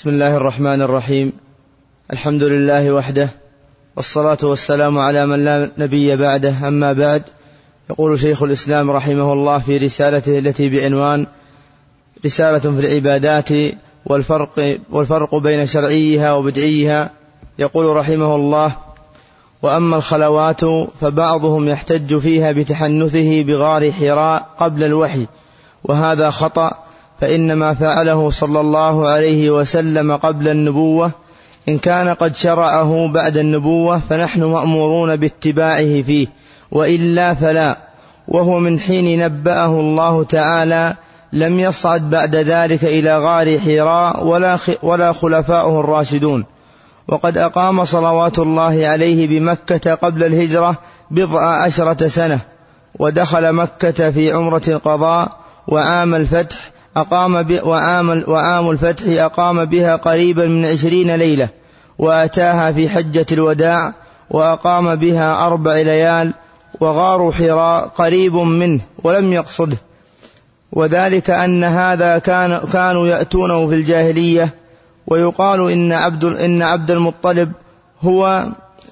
بسم الله الرحمن الرحيم. الحمد لله وحده، والصلاة والسلام على من لا نبي بعده، أما بعد. يقول شيخ الإسلام رحمه الله في رسالته التي بعنوان رسالة في العبادات والفرق بين شرعيها وبدعيها، يقول رحمه الله: وأما الخلوات فبعضهم يحتج فيها بتحنثه بغار حراء قبل الوحي، وهذا خطأ، فإنما فعله صلى الله عليه وسلم قبل النبوة. إن كان قد شرعه بعد النبوة فنحن مأمورون باتباعه فيه، وإلا فلا. وهو من حين نبأه الله تعالى لم يصعد بعد ذلك إلى غار حراء ولا خلفاؤه الراشدون. وقد أقام صلوات الله عليه بمكة قبل الهجرة 10 سنة، ودخل مكة في عمرة القضاء، وعام الفتح أقام بها قريبا من 20 ليلة، وأتاها في حجة الوداع وأقام بها 4 ليال، وغار حراء قريب منه ولم يقصده، وذلك أن هذا كانوا يأتونه في الجاهلية. ويقال إن عبد المطلب هو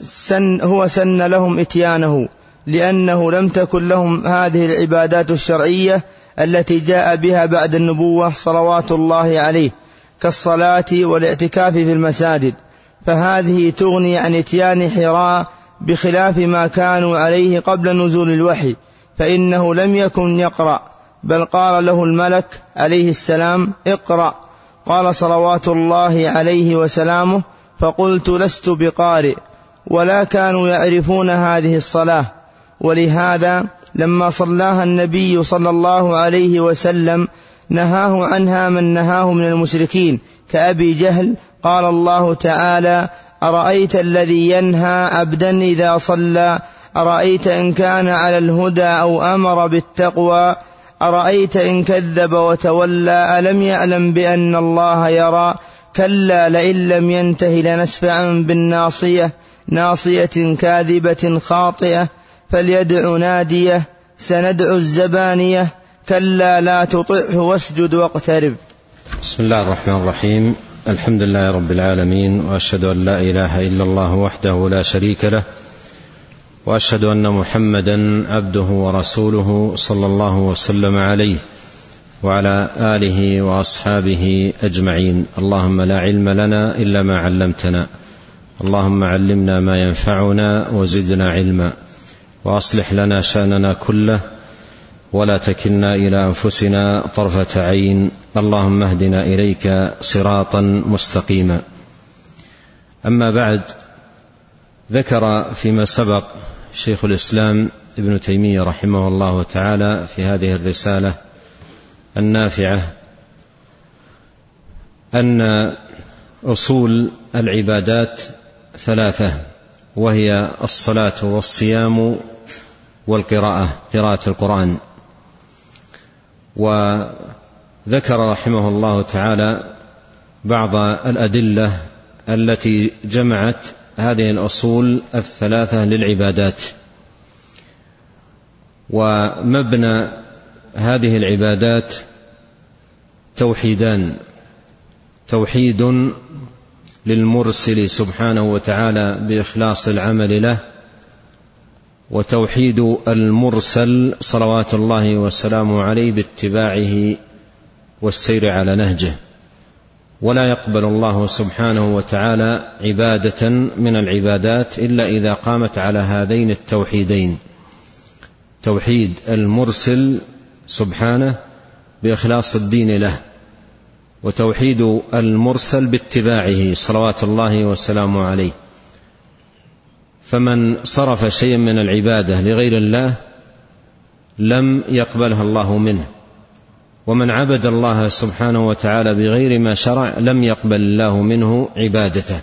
سن لهم إتيانه، لأنه لم تكن لهم هذه العبادات الشرعية التي جاء بها بعد النبوة صلوات الله عليه، كالصلاة والاعتكاف في المساجد، فهذه تغني عن إتيان حراء، بخلاف ما كانوا عليه قبل نزول الوحي، فإنه لم يكن يقرأ، بل قال له الملك عليه السلام: اقرأ. قال صلوات الله عليه وسلامه: فقلت لست بقارئ، ولا كانوا يعرفون هذه الصلاة. ولهذا لما صلاها النبي صلى الله عليه وسلم نهاه عنها من نهاه من المشركين كأبي جهل. قال الله تعالى: أرأيت الذي ينهى عبدا إذا صلى، أرأيت إن كان على الهدى أو أمر بالتقوى، أرأيت إن كذب وتولى، ألم يعلم بأن الله يرى، كلا لئن لم ينته لنسفعا بالناصية، ناصية كاذبة خاطئة، فليدع ناديه، سندع الزبانية، كلا لا تطعه واسجد واقترب. بسم الله الرحمن الرحيم. الحمد لله رب العالمين، وأشهد أن لا إله إلا الله وحده لا شريك له، وأشهد أن محمدا عبده ورسوله صلى الله وسلم عليه وعلى آله وأصحابه أجمعين. اللهم لا علم لنا إلا ما علمتنا، اللهم علمنا ما ينفعنا وزدنا علما، وأصلح لنا شأننا كله، ولا تكلنا إلى أنفسنا طرفة عين، اللهم اهدنا إليك صراطا مستقيما. أما بعد، ذكر فيما سبق شيخ الإسلام ابن تيمية رحمه الله تعالى في هذه الرسالة النافعة أن أصول العبادات 3، وهي الصلاة والصيام والقراءة، قراءة القرآن. وذكر رحمه الله تعالى بعض الأدلة التي جمعت هذه الأصول 3 للعبادات. ومبنى هذه العبادات توحيدان: توحيد للمرسل سبحانه وتعالى بإخلاص العمل له، وتوحيد المرسل صلوات الله وسلامه عليه باتباعه والسير على نهجه. ولا يقبل الله سبحانه وتعالى عبادة من العبادات إلا إذا قامت على هذين التوحيدين: توحيد المرسل سبحانه بإخلاص الدين له، وتوحيد المرسل باتباعه صلوات الله وسلامه عليه. فمن صرف شيئا من العبادة لغير الله لم يقبلها الله منه، ومن عبد الله سبحانه وتعالى بغير ما شرع لم يقبل الله منه عبادته.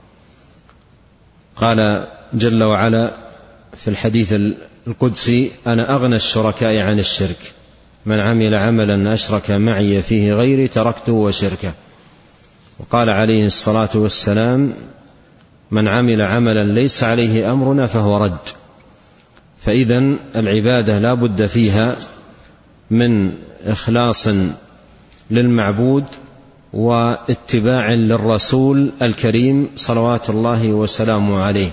قال جل وعلا في الحديث القدسي: أنا أغنى الشركاء عن الشرك، من عمل عملا أشرك معي فيه غيري تركته وشركه. وقال عليه الصلاة والسلام: من عمل عملا ليس عليه أمرنا فهو رد. فإذن العبادة لا بد فيها من إخلاص للمعبود واتباع للرسول الكريم صلوات الله وسلامه عليه.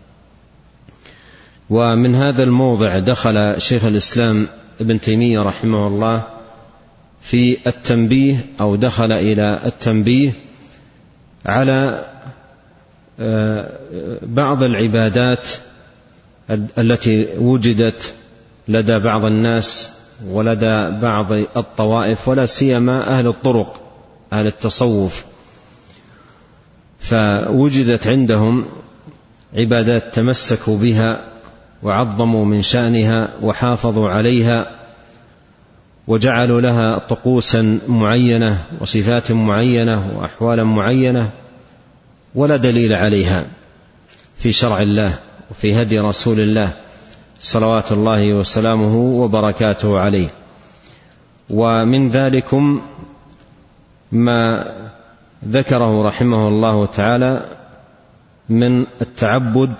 ومن هذا الموضع دخل شيخ الإسلام ابن تيمية رحمه الله في التنبيه، أو دخل إلى التنبيه على بعض العبادات التي وجدت لدى بعض الناس ولدى بعض الطوائف، ولا سيما أهل الطرق أهل التصوف، فوجدت عندهم عبادات تمسكوا بها وعظموا من شأنها وحافظوا عليها وجعلوا لها طقوسا معينة وصفات معينة وأحوالا معينة، ولا دليل عليها في شرع الله وفي هدي رسول الله صلوات الله وسلامه وبركاته عليه. ومن ذلكم ما ذكره رحمه الله تعالى من التعبد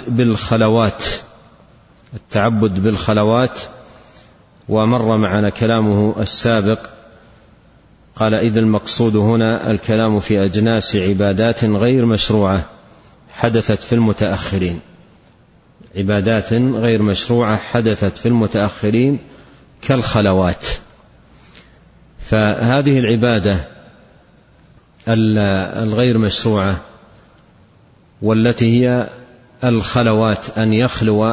بالخلوات، ومر معنا كلامه السابق. قال: إذ المقصود هنا الكلام في أجناس عبادات غير مشروعة حدثت في المتأخرين، عبادات غير مشروعة حدثت في المتأخرين كالخلوات. فهذه العبادة الغير مشروعة والتي هي الخلوات، أن يخلو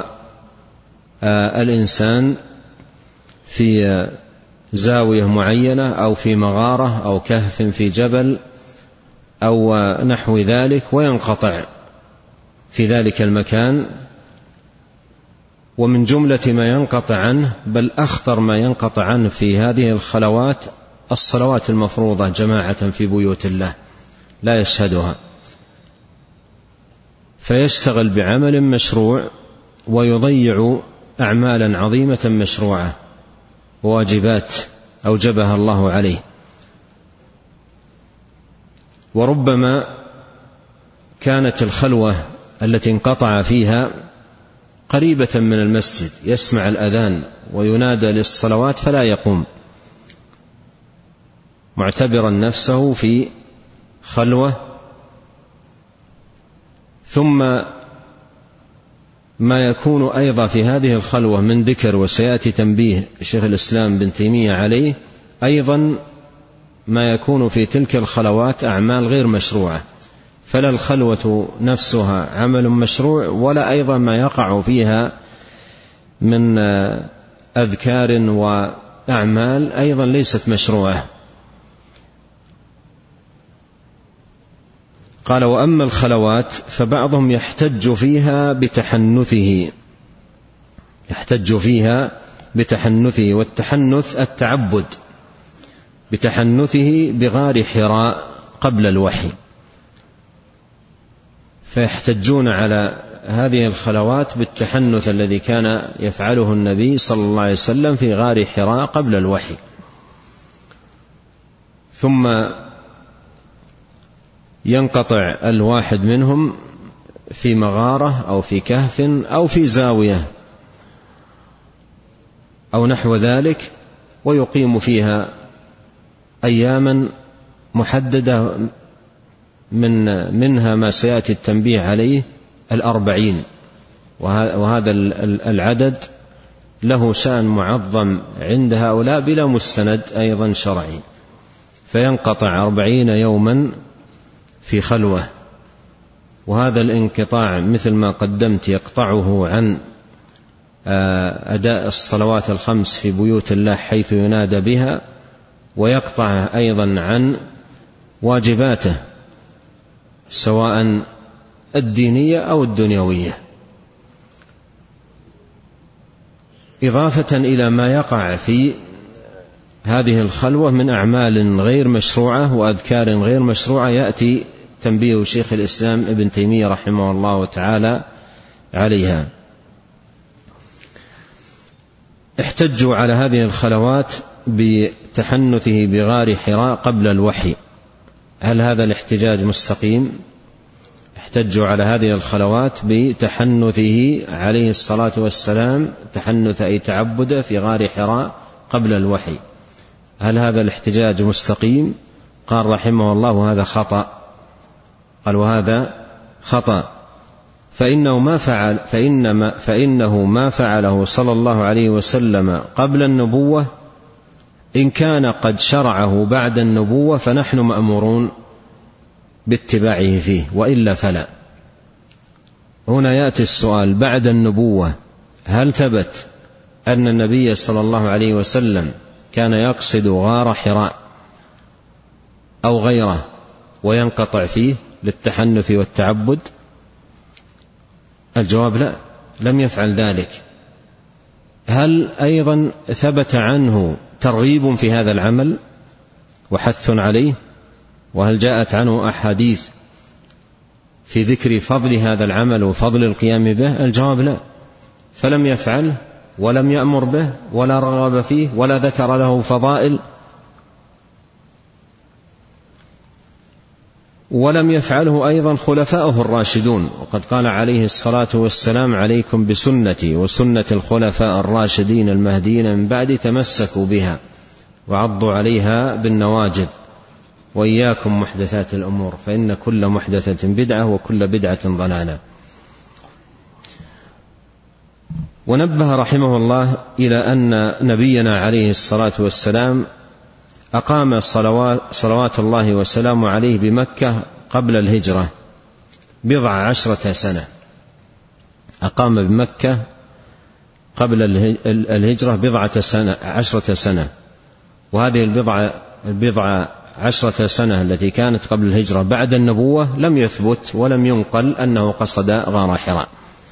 الإنسان في زاوية معينة أو في مغارة أو كهف في جبل أو نحو ذلك، وينقطع في ذلك المكان. ومن جملة ما ينقطع عنه، بل أخطر ما ينقطع عنه في هذه الخلوات، الصلوات المفروضة جماعة في بيوت الله لا يشهدها، فيشتغل بعمل مشروع ويضيع أعمالا عظيمة مشروعة وواجبات أوجبها الله عليه. وربما كانت الخلوة التي انقطع فيها قريبة من المسجد، يسمع الأذان وينادى للصلوات فلا يقوم، معتبرا نفسه في خلوة. ثم ما يكون أيضا في هذه الخلوة من ذكر، وسيأتي تنبيه شيخ الإسلام بن تيمية عليه، أيضا ما يكون في تلك الخلوات أعمال غير مشروعة، فلا الخلوة نفسها عمل مشروع، ولا أيضا ما يقع فيها من أذكار وأعمال أيضا ليست مشروعة. قال: وأما الخلوات فبعضهم يحتج فيها بتحنثه، والتحنث التعبد، بتحنثه بغار حراء قبل الوحي، فيحتجون على هذه الخلوات بالتحنث الذي كان يفعله النبي صلى الله عليه وسلم في غار حراء قبل الوحي. ثم ينقطع الواحد منهم في مغارة أو في كهف أو في زاوية أو نحو ذلك، ويقيم فيها أياما محددة، منها ما سيأتي التنبيه عليه 40، وهذا العدد له شأن معظم عند هؤلاء بلا مستند أيضا شرعي، فينقطع 40 يوما في خلوة. وهذا الانقطاع مثل ما قدمت يقطعه عن أداء الصلوات الخمس في بيوت الله حيث ينادى بها، ويقطع أيضا عن واجباته سواء الدينية أو الدنيوية، إضافة إلى ما يقع في هذه الخلوة من أعمال غير مشروعة وأذكار غير مشروعة. يأتي تنبيه شيخ الإسلام ابن تيمية رحمه الله تعالى عليها. احتجوا على هذه الخلوات بتحنثه بغار حراء قبل الوحي. هل هذا الاحتجاج مستقيم؟ احتجوا على هذه الخلوات بتحنثه عليه الصلاة والسلام، تحنث أي تعبد في غار حراء قبل الوحي. هل هذا الاحتجاج مستقيم قال رحمه الله وهذا خطأ، قال وهذا خطأ، فإنه ما فعله صلى الله عليه وسلم قبل النبوة إن كان قد شرعه بعد النبوة فنحن مأمورون باتباعه فيه، وإلا فلا. هنا يأتي السؤال: بعد النبوة هل ثبت أن النبي صلى الله عليه وسلم كان يقصد غار حراء أو غيره وينقطع فيه للتحنث والتعبد؟ الجواب لا، لم يفعل ذلك. هل أيضا ثبت عنه ترغيب في هذا العمل وحث عليه؟ وهل جاءت عنه أحاديث في ذكر فضل هذا العمل وفضل القيام به؟ الجواب لا، فلم يفعل ولم يأمر به ولا رغب فيه ولا ذكر له فضائل، ولم يفعله أيضا خلفاؤه الراشدون. وقد قال عليه الصلاة والسلام: عليكم بسنتي وسنة الخلفاء الراشدين المهديين من بعد، تمسكوا بها وعضوا عليها بالنواجذ، وإياكم محدثات الأمور فإن كل محدثة بدعة وكل بدعة ضلالة. ونبه رحمه الله إلى أن نبينا عليه الصلاة والسلام أقام صلوات الله وسلامه عليه بمكة قبل الهجرة 10 سنة. أقام بمكة قبل الهجرة 10 سنة، وهذه 10 سنة التي كانت قبل الهجرة بعد النبوة لم يثبت ولم ينقل أنه قصد غار حراء.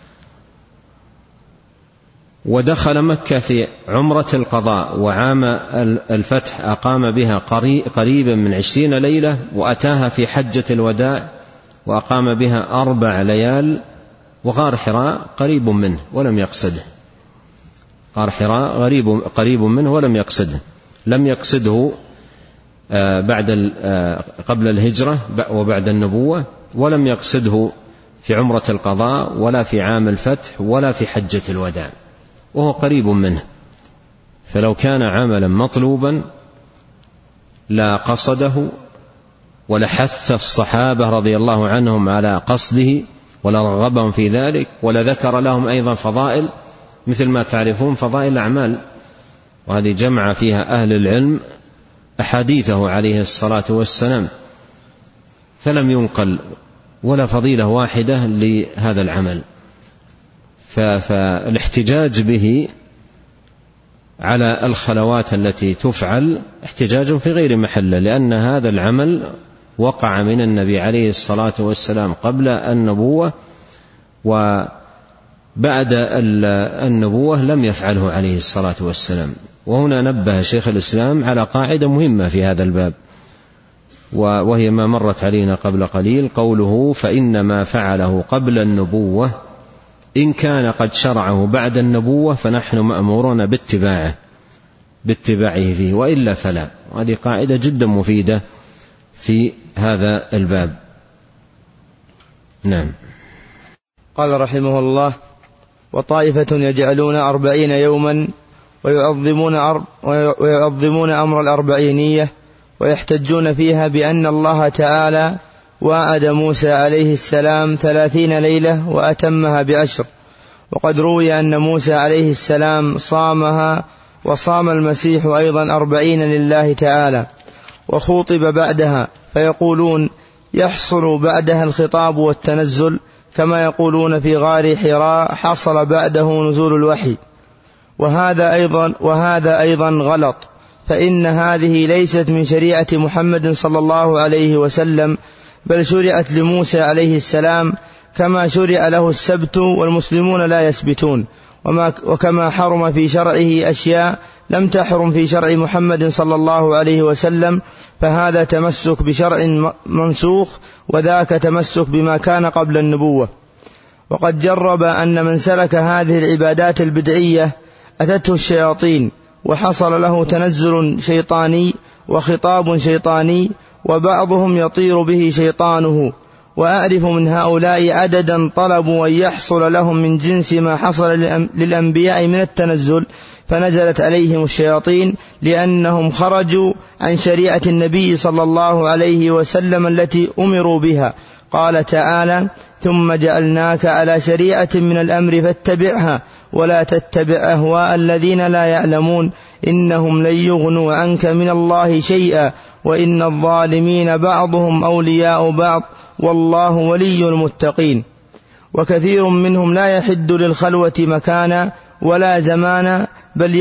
ودخل مكة في عمرة القضاء، وعام الفتح أقام بها قريبا من 20 ليلة، وأتاها في حجة الوداع وأقام بها 4 ليال. وغار حراء قريب منه ولم يقصده، غار حراء قريب منه ولم يقصده، لم يقصده قبل الهجرة وبعد النبوة، ولم يقصده في عمرة القضاء ولا في عام الفتح ولا في حجة الوداع، وهو قريب منه. فلو كان عملا مطلوبا لا قصده ولحث الصحابة رضي الله عنهم على قصده ولا رغبهم في ذلك ولا ذكر لهم أيضا فضائل، مثل ما تعرفون فضائل الأعمال، وهذه جمع فيها أهل العلم أحاديثه عليه الصلاة والسلام، فلم ينقل ولا فضيلة واحدة لهذا العمل. فالاحتجاج به على الخلوات التي تفعل احتجاج في غير محله، لأن هذا العمل وقع من النبي عليه الصلاة والسلام قبل النبوة، وبعد النبوة لم يفعله عليه الصلاة والسلام. وهنا نبه شيخ الإسلام على قاعدة مهمة في هذا الباب، وهي ما مرت علينا قبل قليل، قوله: فإنما فعله قبل النبوة إن كان قد شرعه بعد النبوة فنحن مأمورون باتباعه فيه، وإلا فلا. وهذه قاعدة جدا مفيدة في هذا الباب. نعم. قال رحمه الله: وطائفة يجعلون 40 يوما ويعظمون أمر الأربعينية، ويحتجون فيها بأن الله تعالى وعد موسى عليه السلام 30 ليلة وأتمها ب10. وقد روي أن موسى عليه السلام صامها، وصام المسيح أيضا 40 لله تعالى، وخوطب بعدها، فيقولون يحصل بعدها الخطاب والتنزل، كما يقولون في غار حراء حصل بعده نزول الوحي. وهذا أيضا غلط، فإن هذه ليست من شريعة محمد صلى الله عليه وسلم، بل شرعت لموسى عليه السلام كما شرع له السبت والمسلمون لا يسبتون، وكما حرم في شرعه أشياء لم تحرم في شرع محمد صلى الله عليه وسلم، فهذا تمسك بشرع منسوخ، وذاك تمسك بما كان قبل النبوة. وقد جرب أن من سلك هذه العبادات البدعية أتته الشياطين، وحصل له تنزل شيطاني وخطاب شيطاني، وبعضهم يطير به شيطانه. وأعرف من هؤلاء عددا طلبوا أن يحصل لهم من جنس ما حصل للأنبياء من التنزل، فنزلت عليهم الشياطين لأنهم خرجوا عن شريعة النبي صلى الله عليه وسلم التي أمروا بها. قال تعالى: ثم جعلناك على شريعة من الأمر فاتبعها ولا تتبع أهواء الذين لا يعلمون إنهم لن يغنوا عنك من الله شيئا وإن الظالمين بعضهم أولياء بعض والله ولي المتقين. وكثير منهم لا يحد للخلوة مكانا ولا زمانا بل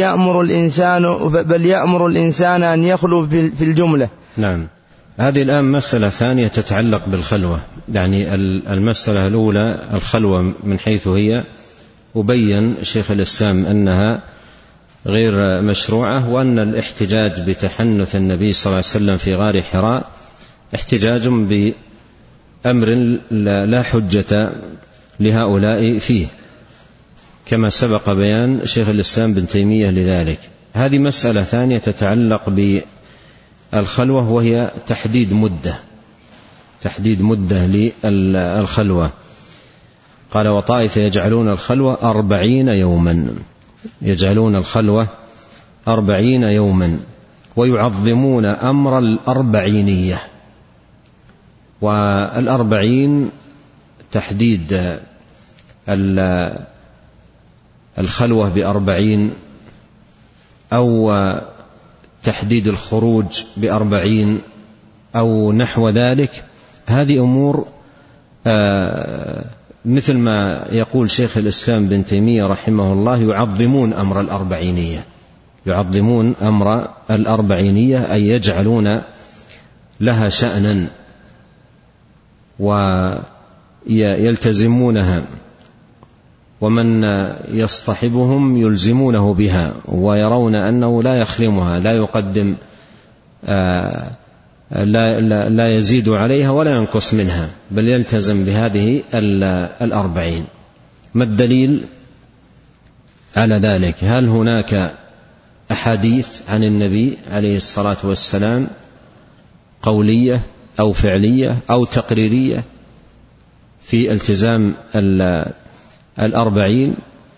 يأمر الإنسان أن يخلو في الجملة. نعم. هذه الآن مسألة ثانية تتعلق بالخلوة. يعني المسألة الأولى الخلوة من حيث هي، وبين شيخ الإسلام أنها غير مشروعة، وأن الاحتجاج بتحنث النبي صلى الله عليه وسلم في غار حراء احتجاج بأمر لا حجة لهؤلاء فيه، كما سبق بيان شيخ الإسلام بن تيمية لذلك. هذه مسألة ثانية تتعلق بالخلوة، وهي تحديد مدة للخلوة. قال: وطائفة يجعلون الخلوة 40 يوما، يجعلون الخلوة 40 يوما ويعظمون أمر الأربعينية. والأربعين تحديد الخلوة ب40 أو تحديد الخروج ب40 أو نحو ذلك، هذه أمور مثل ما يقول شيخ الإسلام بن تيمية رحمه الله: يعظمون أمر الأربعينية، يعظمون أمر الأربعينية أي يجعلون لها شأنا ويلتزمونها، ومن يصطحبهم يلزمونه بها، ويرون أنه لا يخرمها، لا يقدم لا يزيد عليها ولا ينقص منها، بل يلتزم بهذه 40. ما الدليل على ذلك؟ هل هناك أحاديث عن النبي عليه الصلاة والسلام قولية أو فعلية أو تقريرية في التزام 40؟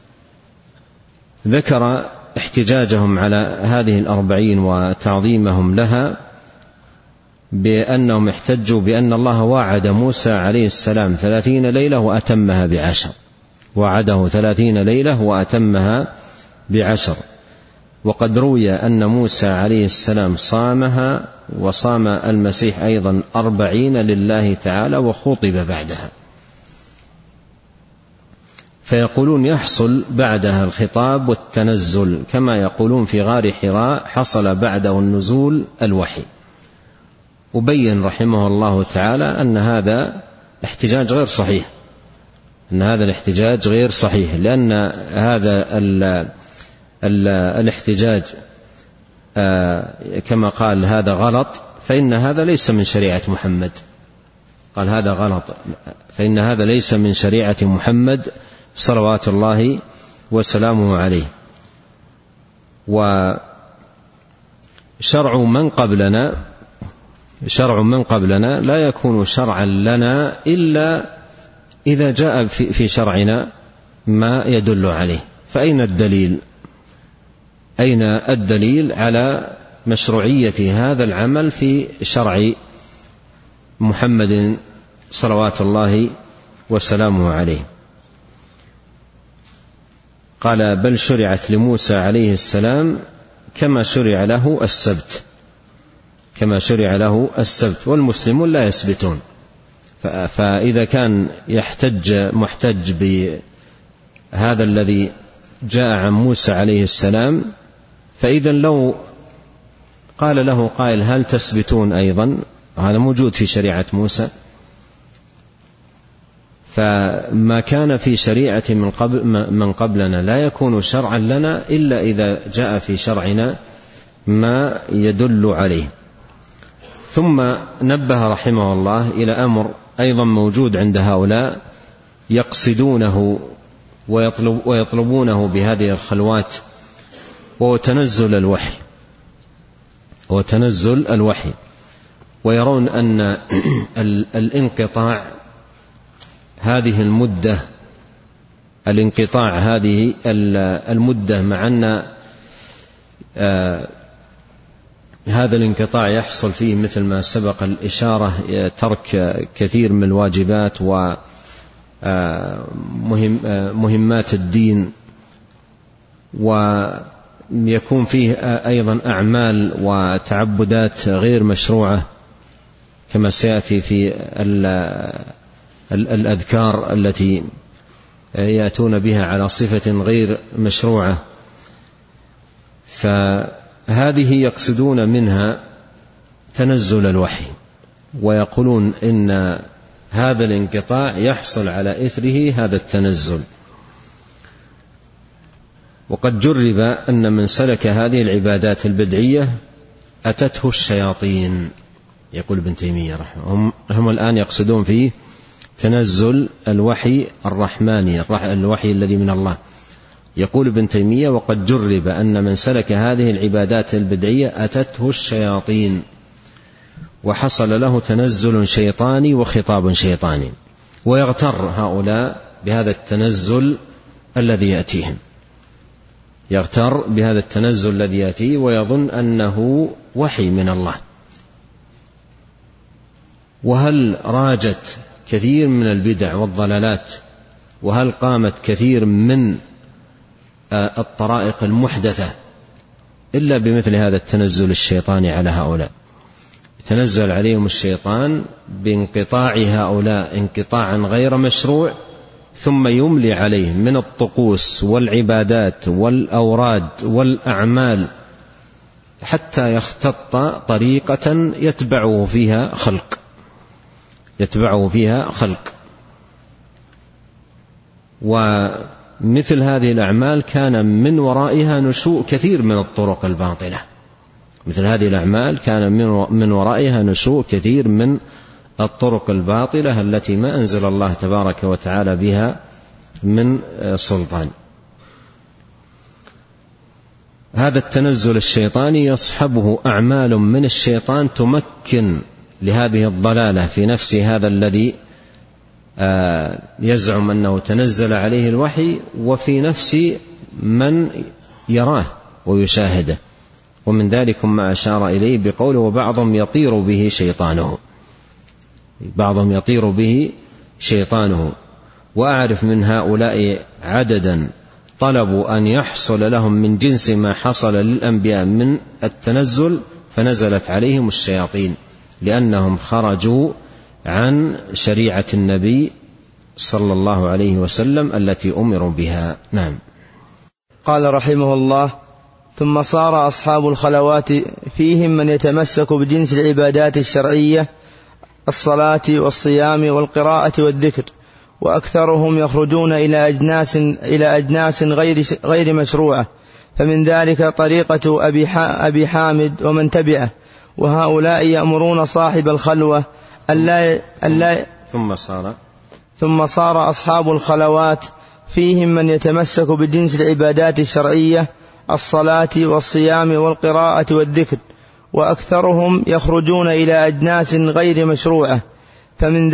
ذكر احتجاجهم على هذه 40 وتعظيمهم لها بأنهم احتجوا بأن الله وعد موسى عليه السلام 30 ليلة وأتمها ب10، وعده 30 ليلة وأتمها ب10. وقد روي أن موسى عليه السلام صامها، وصام المسيح أيضا 40 لله تعالى وخطب بعدها. فيقولون يحصل بعدها الخطاب والتنزل، كما يقولون في غار حراء حصل بعده النزول الوحي. وبين رحمه الله تعالى أن هذا احتجاج غير صحيح، أن هذا الاحتجاج غير صحيح، لأن هذا الاحتجاج كما قال هذا غلط، فإن هذا ليس من شريعة محمد. قال هذا غلط فإن هذا ليس من شريعة محمد صلوات الله وسلامه عليه. وشرع من قبلنا لا يكون شرعا لنا إلا إذا جاء في شرعنا ما يدل عليه. فأين الدليل؟ أين الدليل على مشروعية هذا العمل في شرع محمد صلوات الله وسلامه عليه؟ قال: بل شرعت لموسى عليه السلام كما شرع له السبت، كما شرع له السبت، والمسلمون لا يسبتون. فإذا كان محتج بهذا الذي جاء عن موسى عليه السلام، فإذا لو قال له قائل هل تسبتون أيضا؟ هذا موجود في شريعة موسى. فما كان في شريعة من قبلنا لا يكون شرعا لنا إلا إذا جاء في شرعنا ما يدل عليه. ثم نبه رحمه الله إلى أمر أيضا موجود عند هؤلاء يقصدونه ويطلبونه بهذه الخلوات، وهو تنزل الوحي. ويرون أن الانقطاع هذه المدة مع أن هذا الانقطاع يحصل فيه مثل ما سبق الإشارة ترك كثير من الواجبات ومهمات الدين، ويكون فيه أيضا أعمال وتعبدات غير مشروعة كما سيأتي في الأذكار التي يأتون بها على صفة غير مشروعة. فهذه يقصدون منها تنزل الوحي، ويقولون إن هذا الانقطاع يحصل على إثره هذا التنزل. وقد جرب أن من سلك هذه العبادات البدعية أتته الشياطين، يقول ابن تيمية رحمه. هم الآن يقصدون فيه تنزل الوحي الرحماني، الوحي الذي من الله. يقول ابن تيمية: وقد جرب أن من سلك هذه العبادات البدعية أتته الشياطين، وحصل له تنزل شيطاني وخطاب شيطاني، ويغتر هؤلاء بهذا التنزل الذي يأتيهم، يغتر بهذا التنزل الذي يأتيه ويظن أنه وحي من الله. وهل راجت كثير من البدع والضلالات، وهل قامت كثير من الطرائق المحدثة إلا بمثل هذا التنزل الشيطاني على هؤلاء؟ يتنزل عليهم الشيطان بانقطاع هؤلاء انقطاعا غير مشروع، ثم يملي عليهم من الطقوس والعبادات والأوراد والأعمال حتى يختط طريقة يتبعه فيها خلق. ومثل هذه الأعمال كان من ورائها نشوء كثير من الطرق الباطلة. مثل هذه الأعمال كان من ورائها نشوء كثير من الطرق الباطلة التي ما أنزل الله تبارك وتعالى بها من سلطان. هذا التنزل الشيطاني يصحبه أعمال من الشيطان تمكن لهذه الضلالة في نفس هذا الذي يزعم أنه تنزل عليه الوحي، وفي نفس من يراه ويشاهده. ومن ذلك ما أشار إليه بقوله: وبعضهم يطير به شيطانه. وأعرف من هؤلاء عددا طلبوا أن يحصل لهم من جنس ما حصل للأنبياء من التنزل، فنزلت عليهم الشياطين لأنهم خرجوا عن شريعة النبي صلى الله عليه وسلم التي أمروا بها. نعم. قال رحمه الله: ثم صار أصحاب الخلوات فيهم من يتمسك بجنس العبادات الشرعية، الصلاة والصيام والقراءة والذكر، وأكثرهم يخرجون إلى أجناس غير مشروعة، فمن ذلك طريقة أبي حامد ومن تبعه. وهؤلاء يأمرون صاحب الخلوة ثم صار أصحاب الخلوات فيهم من يتمسك بجنس العبادات الشرعية، الصلاة والصيام والقراءة والذكر، وأكثرهم يخرجون إلى أجناس غير مشروعة، فمن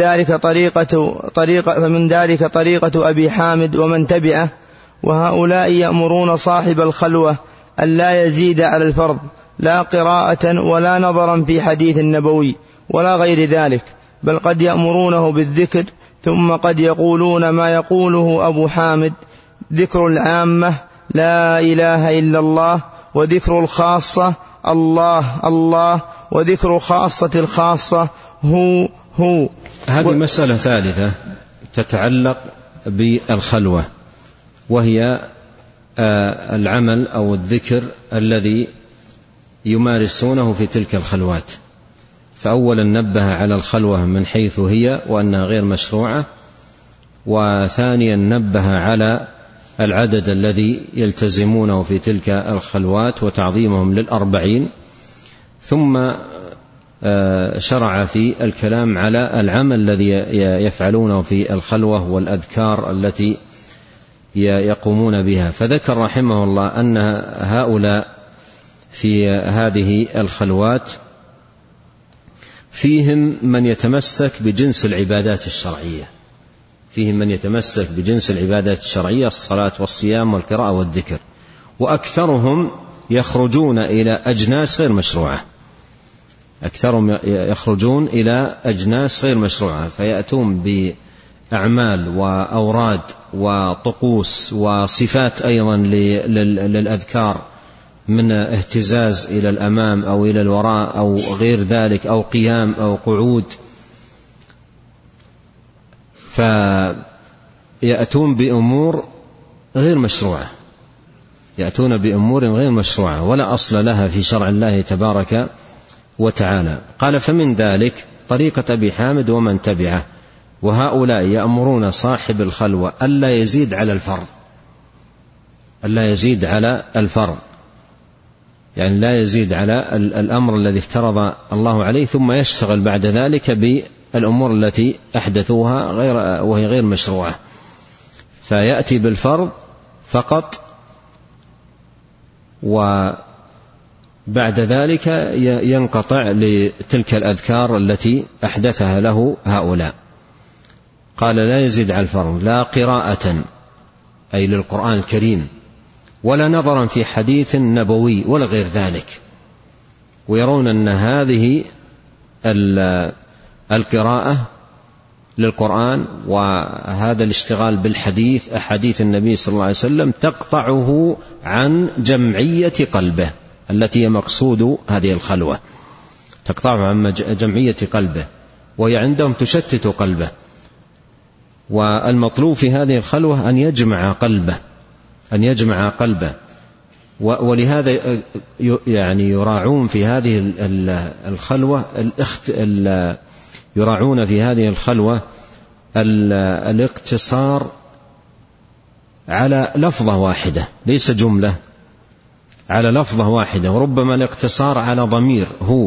ذلك طريقة أبي حامد ومن تبعه. وهؤلاء يأمرون صاحب الخلوة ألا يزيد على الفرض، لا قراءة ولا نظرا في حديث النبوي ولا غير ذلك، بل قد يأمرونه بالذكر، ثم قد يقولون ما يقوله أبو حامد: ذكر العامة لا إله إلا الله، وذكر الخاصة الله الله، وذكر خاصة الخاصة هو. هذه مسألة ثالثة تتعلق بالخلوة، وهي العمل أو الذكر الذي يمارسونه في تلك الخلوات. فأولا نبه على الخلوة من حيث هي وأنها غير مشروعة، وثانيا نبه على العدد الذي يلتزمونه في تلك الخلوات وتعظيمهم لل40، ثم شرع في الكلام على العمل الذي يفعلونه في الخلوة والأذكار التي يقومون بها. فذكر رحمه الله أن هؤلاء في هذه الخلوات فيهم من يتمسك بجنس العبادات الشرعية، الصلاة والصيام والقراءة والذكر، وأكثرهم يخرجون إلى أجناس غير مشروعة. أكثرهم يخرجون إلى أجناس غير مشروعة، فيأتون بأعمال وأوراد وطقوس وصفات أيضا للأذكار من اهتزاز إلى الأمام أو إلى الوراء أو غير ذلك، أو قيام أو قعود، فيأتون بأمور غير مشروعة، يأتون بأمور غير مشروعة ولا أصل لها في شرع الله تبارك وتعالى. قال: فمن ذلك طريقة أبي حامد ومن تبعه، وهؤلاء يأمرون صاحب الخلوة ألا يزيد على الفرض، ألا يزيد على الفرض، يعني لا يزيد على الأمر الذي افترض الله عليه، ثم يشتغل بعد ذلك بالأمور التي أحدثوها وهي غير مشروعة، فيأتي بالفرض فقط، وبعد ذلك ينقطع لتلك الأذكار التي أحدثها له هؤلاء. قال: لا يزيد على الفرض، لا قراءة أي للقرآن الكريم، ولا نظرا في حديث نبوي ولا غير ذلك، ويرون أن هذه القراءة للقرآن وهذا الاشتغال بالحديث أحاديث النبي صلى الله عليه وسلم تقطعه عن جمعية قلبه التي هي مقصود هذه الخلوة، تقطعه عن جمعية قلبه، وهي عندهم تشتت قلبه، والمطلوب في هذه الخلوة أن يجمع قلبه، ولهذا يعني يراعون في هذه الخلوة يراعون في هذه الخلوة الاقتصار على لفظة واحدة، ليس جملة، على لفظة واحدة، وربما الاقتصار على ضمير هو.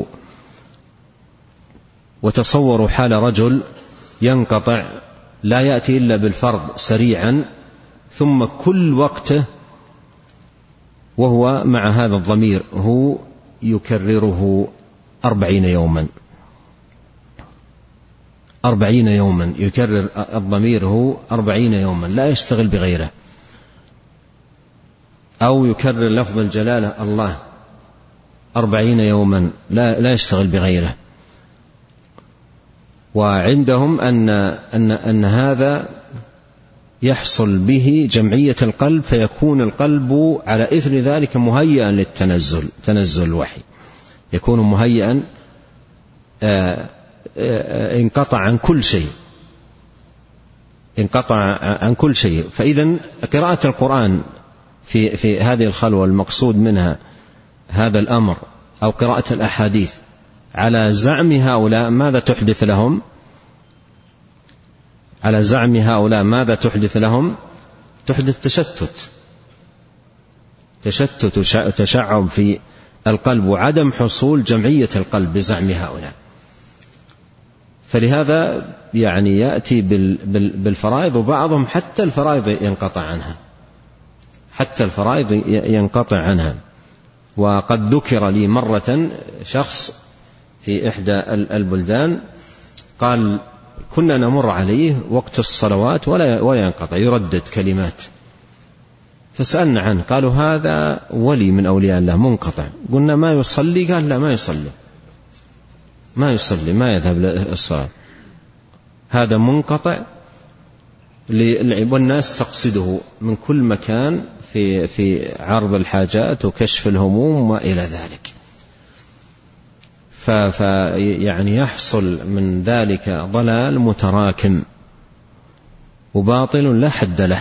وتصوروا حال رجل ينقطع لا يأتي إلا بالفرض سريعا، ثم كل وقته وهو مع هذا الضمير هو يكرره 40 يوما، 40 يوما يكرر الضمير هو 40 يوما لا يشتغل بغيره، أو يكرر لفظ الجلالة الله 40 يوما لا يشتغل بغيره. وعندهم أن هذا يحصل به جمعية القلب، فيكون القلب على إثر ذلك مهيئا للتنزل، تنزل الوحي، يكون مهيئا، انقطع عن كل شيء. فإذا قراءة القرآن في هذه الخلوة المقصود منها هذا الأمر، أو قراءة الأحاديث على زعم هؤلاء ماذا تحدث لهم؟ على زعم هؤلاء ماذا تحدث لهم؟ تحدث تشتت وتشعب في القلب، وعدم حصول جمعية القلب بزعم هؤلاء. فلهذا يعني يأتي بالفرائض، وبعضهم حتى الفرائض ينقطع عنها. وقد ذكر لي مرة شخص في إحدى البلدان قال: كنا نمر عليه وقت الصلوات ولا ينقطع، يردد كلمات، فسألنا عنه، قالوا: هذا ولي من أولياء الله منقطع. قلنا: ما يصلي؟ قال: لا، ما يصلي، ما يذهب للصلاة، هذا منقطع، والناس تقصده من كل مكان في عرض الحاجات وكشف الهموم وما إلى ذلك. يعني يحصل من ذلك ضلال متراكم وباطل لا حد له.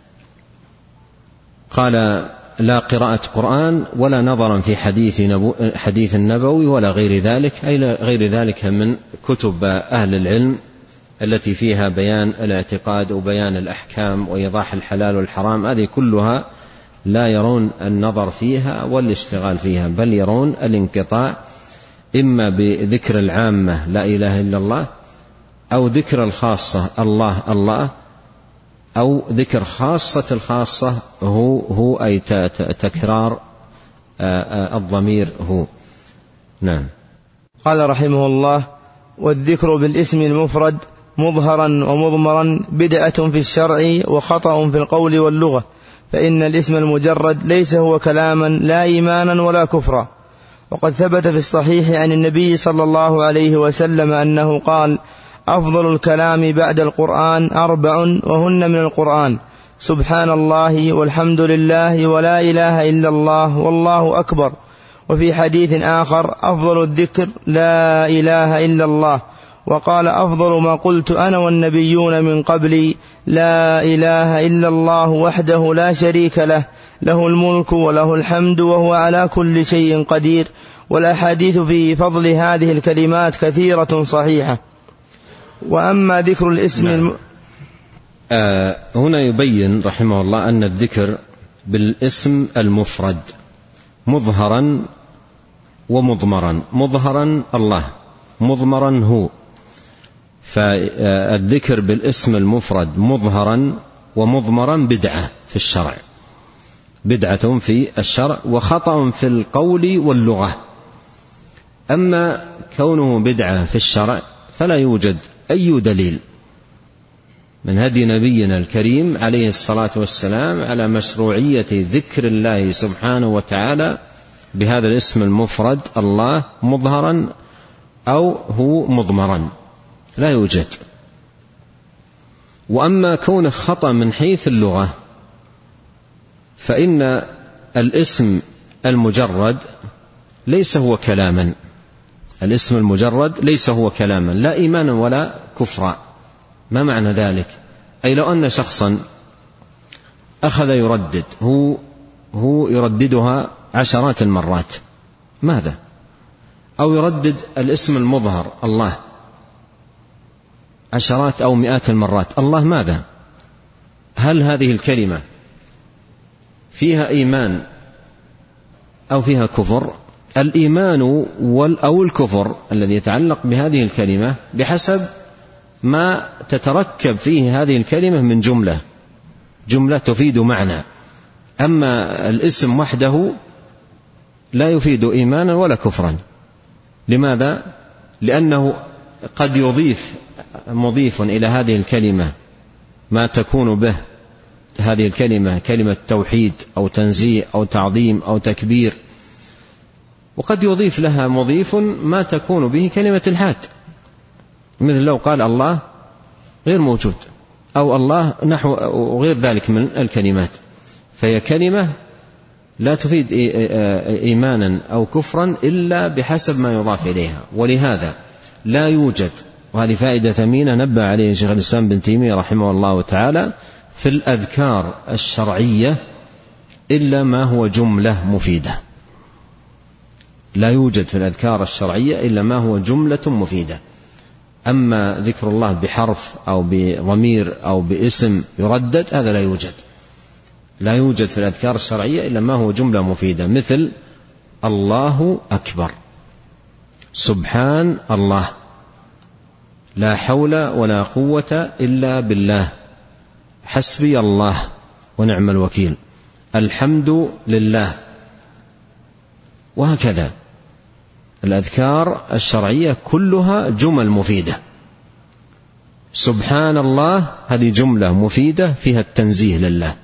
قال: لا قراءة قرآن ولا نظرا في حديث النبوي ولا غير ذلك، أي غير ذلك من كتب أهل العلم التي فيها بيان الاعتقاد وبيان الأحكام وإيضاح الحلال والحرام، هذه كلها لا يرون النظر فيها والاشتغال فيها، بل يرون الانقطاع إما بذكر العامة لا إله إلا الله، أو ذكر الخاصة الله الله، أو ذكر خاصة الخاصة هو أي تكرار الضمير هو. نعم. قال رحمه الله: والذكر بالاسم المفرد مظهرا ومضمرا بدعة في الشرع وخطأ في القول واللغة، فإن الاسم المجرد ليس هو كلاما لا إيمانا ولا كفرا، وقد ثبت في الصحيح عن النبي صلى الله عليه وسلم أنه قال: أفضل الكلام بعد القرآن 4 وهن من القرآن: سبحان الله والحمد لله ولا إله إلا الله والله أكبر. وفي حديث آخر: أفضل الذكر لا إله إلا الله. وقال: أفضل ما قلت أنا والنبيون من قبلي لا إله إلا الله وحده لا شريك له، له الملك وله الحمد وهو على كل شيء قدير. والأحاديث في فضل هذه الكلمات كثيرة صحيحة. وأما ذكر الاسم هنا يبين رحمه الله أن الذكر بالاسم المفرد مظهرا ومضمرا. مظهرا الله، مضمرا هو. فالذكر بالاسم المفرد مظهرا ومضمرا بدعة في الشرع، بدعة في الشرع وخطأ في القول واللغة. أما كونه بدعة في الشرع فلا يوجد أي دليل من هدي نبينا الكريم عليه الصلاة والسلام على مشروعية ذكر الله سبحانه وتعالى بهذا الاسم المفرد الله مظهرا أو هو مضمرا، لا يوجد. وأما كونه خطأ من حيث اللغة فإن الاسم المجرد ليس هو كلاما، الاسم المجرد ليس هو كلاما، لا إيمانا ولا كفرا. ما معنى ذلك؟ أي لو أن شخصا أخذ يردد، هو يرددها عشرات المرات، ماذا؟ أو يردد الاسم المظهر الله عشرات أو مئات المرات، الله ماذا؟ هل هذه الكلمة فيها إيمان أو فيها كفر؟ الإيمان أو الكفر الذي يتعلق بهذه الكلمة بحسب ما تتركب فيه هذه الكلمة من جملة تفيد معنى. أما الاسم وحده لا يفيد إيمانا ولا كفرا. لماذا؟ لأنه قد يضيف مضيف إلى هذه الكلمة ما تكون به هذه الكلمة كلمة توحيد أو تنزيه أو تعظيم أو تكبير، وقد يضيف لها مضيف ما تكون به كلمة الحاد، مثل لو قال الله غير موجود أو الله نحو غير ذلك من الكلمات، فهي كلمة لا تفيد إيمانا أو كفرا إلا بحسب ما يضاف إليها. ولهذا لا يوجد، وهذه فائدة ثمينة نبه عليه شيخ الإسلام بن تيمية رحمه الله تعالى، في الأذكار الشرعية إلا ما هو جملة مفيدة. لا يوجد في الأذكار الشرعية إلا ما هو جملة مفيدة. أما ذكر الله بحرف أو بضمير أو باسم يردد هذا لا يوجد. لا يوجد في الأذكار الشرعية إلا ما هو جملة مفيدة، مثل الله أكبر، سبحان الله، لا حول ولا قوة إلا بالله، حسبي الله ونعم الوكيل، الحمد لله. وهكذا الأذكار الشرعية كلها جمل مفيدة. سبحان الله هذه جملة مفيدة فيها التنزيه لله.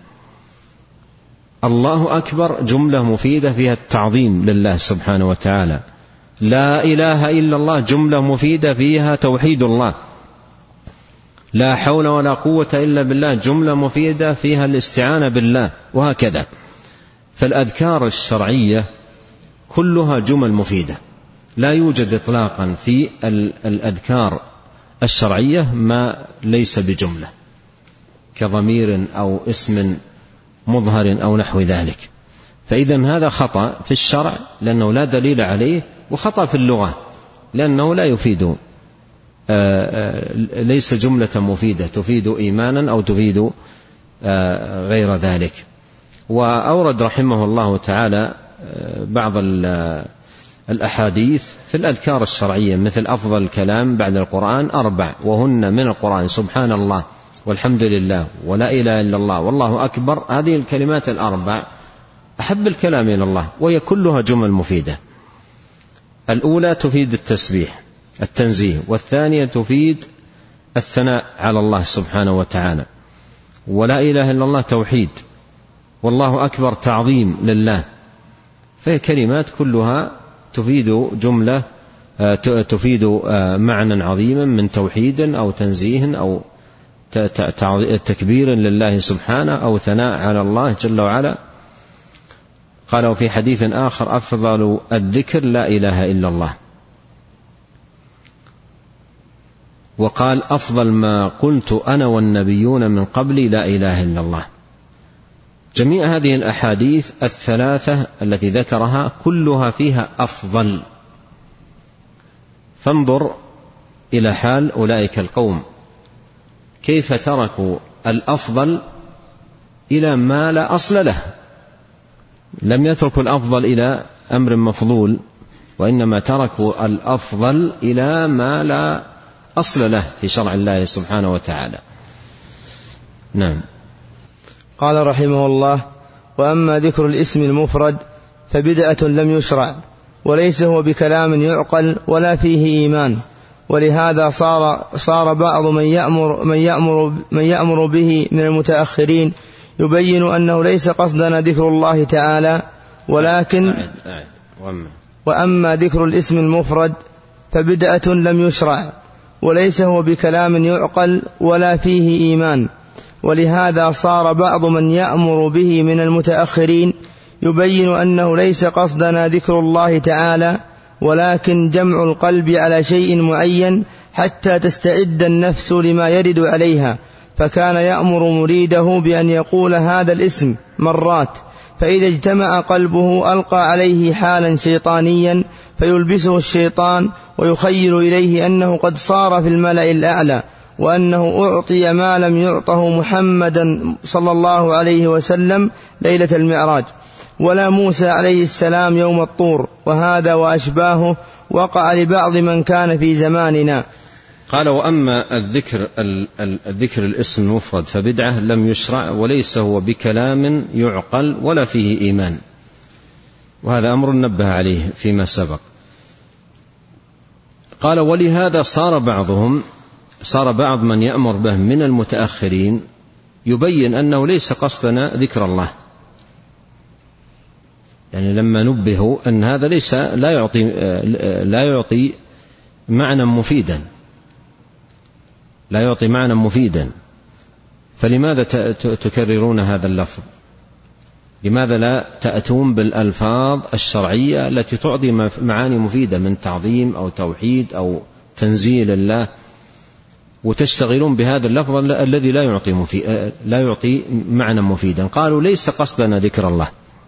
الله أكبر جملة مفيدة فيها التعظيم لله سبحانه وتعالى. لا إله إلا الله جملة مفيدة فيها توحيد الله. لا حول ولا قوة إلا بالله جملة مفيدة فيها الاستعانة بالله. وهكذا فالأذكار الشرعية كلها جمل مفيدة. لا يوجد إطلاقا في الأذكار الشرعية ما ليس بجملة كضمير أو اسم مظهر أو نحو ذلك. فإذن هذا خطأ في الشرع لأنه لا دليل عليه، وخطأ في اللغة لأنه لا يفيد، ليس جملة مفيدة تفيد إيمانا أو تفيد غير ذلك. وأورد رحمه الله تعالى بعض الأحاديث في الأذكار الشرعية، مثل أفضل الكلام بعد القرآن 4 وهن من القرآن: سبحان الله والحمد لله ولا إله إلا الله والله أكبر. هذه الكلمات 4 أحب الكلام إلى الله، وهي كلها جمل مفيدة. الأولى تفيد التسبيح التنزيه، والثانية تفيد الثناء على الله سبحانه وتعالى، ولا إله إلا الله توحيد، والله أكبر تعظيم لله. فهي كلمات كلها تفيد جملة تفيد معنى عظيما من توحيد أو تنزيه أو تكبير لله سبحانه أو ثناء على الله جل وعلا. قال وفي حديث آخر أفضل الذكر لا إله إلا الله. وقال أفضل ما قلت أنا والنبيون من قبلي لا إله إلا الله. جميع هذه الأحاديث الثلاثة التي ذكرها كلها فيها أفضل. فانظر إلى حال أولئك القوم كيف تركوا الأفضل إلى ما لا أصل له. لم يتركوا الأفضل إلى أمر مفضول، وإنما تركوا الأفضل إلى ما لا أصل له في شرع الله سبحانه وتعالى. نعم. قال رحمه الله: وأما ذكر الاسم المفرد فبدعة لم يشرع، وليس هو بكلام يعقل ولا فيه إيمان، ولهذا صار بعض من يأمر به من المتأخرين يبين أنه ليس قصدنا ذكر الله تعالى، ولكن وأما ذكر الاسم المفرد فبدعة لم يشرع، وليس هو بكلام يعقل ولا فيه إيمان، ولهذا صار بعض من يأمر به من المتأخرين يبين أنه ليس قصدنا ذكر الله تعالى، ولكن جمع القلب على شيء معين حتى تستعد النفس لما يرد عليها، فكان يأمر مريده بأن يقول هذا الاسم مرات، فإذا اجتمع قلبه ألقى عليه حالا شيطانيا فيلبسه الشيطان ويخيل إليه أنه قد صار في الملأ الأعلى، وأنه أعطي ما لم يعطه محمدا صلى الله عليه وسلم ليلة المعراج، ولا موسى عليه السلام يوم الطور، وهذا وأشباهه وقع لبعض من كان في زماننا. قال: وأما الذكر الاسم المفرد فبدعة لم يشرع، وليس هو بكلام يعقل ولا فيه إيمان. وهذا أمر نبه عليه فيما سبق. قال: ولهذا صار بعض من يأمر به من المتأخرين يبين أنه ليس قصدنا ذكر الله. يعني لما نبهوا أن هذا ليس لا يعطي معنى مفيدا، لا يعطي معنى مفيدا، فلماذا تكررون هذا اللفظ؟ لماذا لا تأتون بالألفاظ الشرعية التي تعطي معاني مفيدة من تعظيم أو توحيد أو تنزيل الله، وتشتغلون بهذا اللفظ الذي لا يعطي معنى مفيدا؟ قالوا: ليس قصدنا ذكر الله.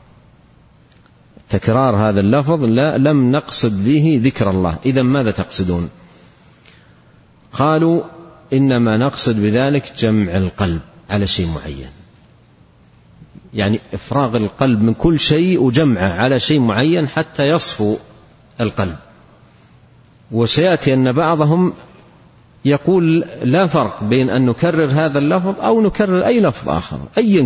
تكرار هذا اللفظ لم نقصد به ذكر الله. إذن ماذا تقصدون؟ قالوا: إنما نقصد بذلك جمع القلب على شيء معين، يعني إفراغ القلب من كل شيء وجمعه على شيء معين حتى يصفو القلب. وسيأتي أن بعضهم يقول لا فرق بين أن نكرر هذا اللفظ أو نكرر أي لفظ آخر، أيا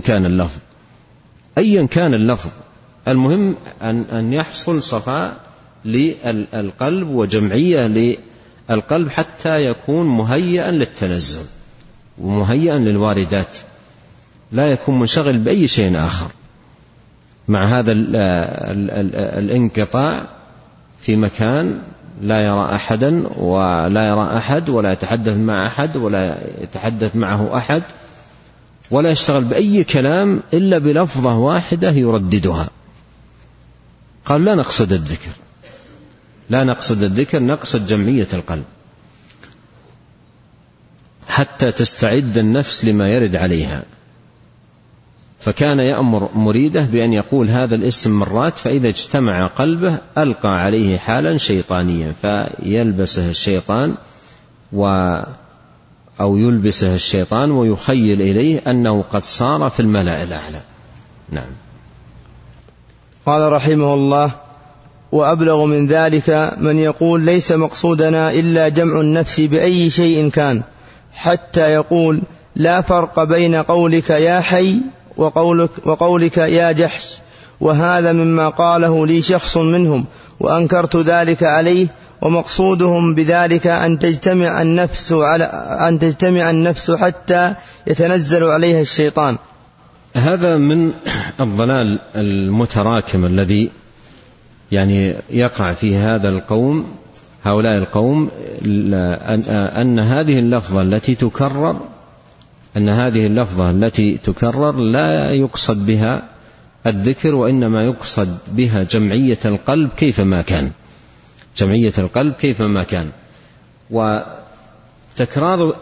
كان اللفظ، المهم أن يحصل صفاء للقلب وجمعية للقلب حتى يكون مهيئا للتنزل ومهيئا للواردات، لا يكون منشغل بأي شيء آخر، مع هذا الانقطاع في مكان لا يرى أحدا ولا يرى أحد ولا يتحدث مع أحد ولا يتحدث معه أحد، ولا يشتغل بأي كلام إلا بلفظة واحدة يرددها. قال: لا نقصد الذكر، نقصد جمعية القلب حتى تستعد النفس لما يرد عليها. فكان يأمر مريده بأن يقول هذا الاسم مرات، فإذا اجتمع قلبه ألقى عليه حالا شيطانيا فيلبسه الشيطان أو يلبسه الشيطان ويخيل إليه أنه قد صار في الملأ الأعلى. نعم. قال رحمه الله: وأبلغ من ذلك من يقول ليس مقصودنا إلا جمع النفس بأي شيء كان، حتى يقول لا فرق بين قولك يا حي وقولك يا جحش، وهذا مما قاله لي شخص منهم وأنكرت ذلك عليه، ومقصودهم بذلك أن تجتمع النفس حتى يتنزل عليها الشيطان. هذا من الضلال المتراكم الذي يعني يقع في هؤلاء القوم أن هذه اللفظة التي تكرر لا يقصد بها الذكر، وإنما يقصد بها جمعية القلب كيفما كان. وتكرار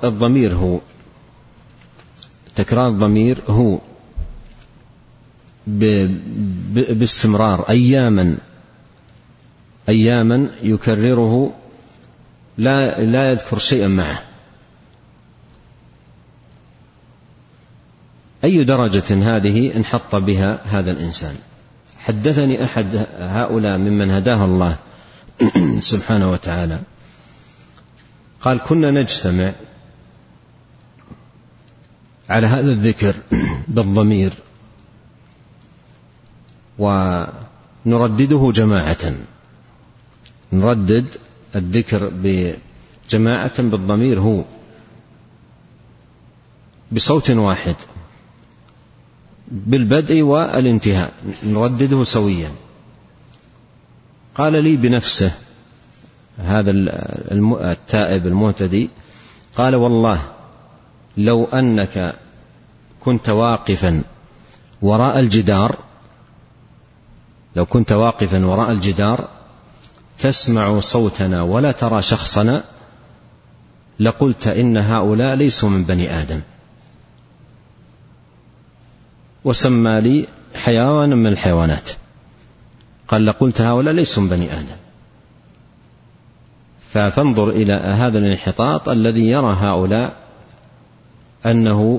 الضمير هو باستمرار أياما يكرره لا يذكر شيئا معه. أي درجة هذه انحط بها هذا الإنسان؟ حدثني أحد هؤلاء ممن هداه الله سبحانه وتعالى قال: كنا نجتمع على هذا الذكر بالضمير ونردده جماعة، نردد الذكر بجماعة بالضمير هو بصوت واحد بالبدء والانتهاء، نردده سويا. قال لي بنفسه هذا التائب المهتدي، قال: والله لو أنك كنت واقفا وراء الجدار تسمع صوتنا ولا ترى شخصنا لقلت إن هؤلاء ليسوا من بني آدم، وسمى لي حيوانا من الحيوانات، قال لقلت هؤلاء ليسوا من بني آدم. فانظر إلى هذا الانحطاط الذي يرى هؤلاء أنه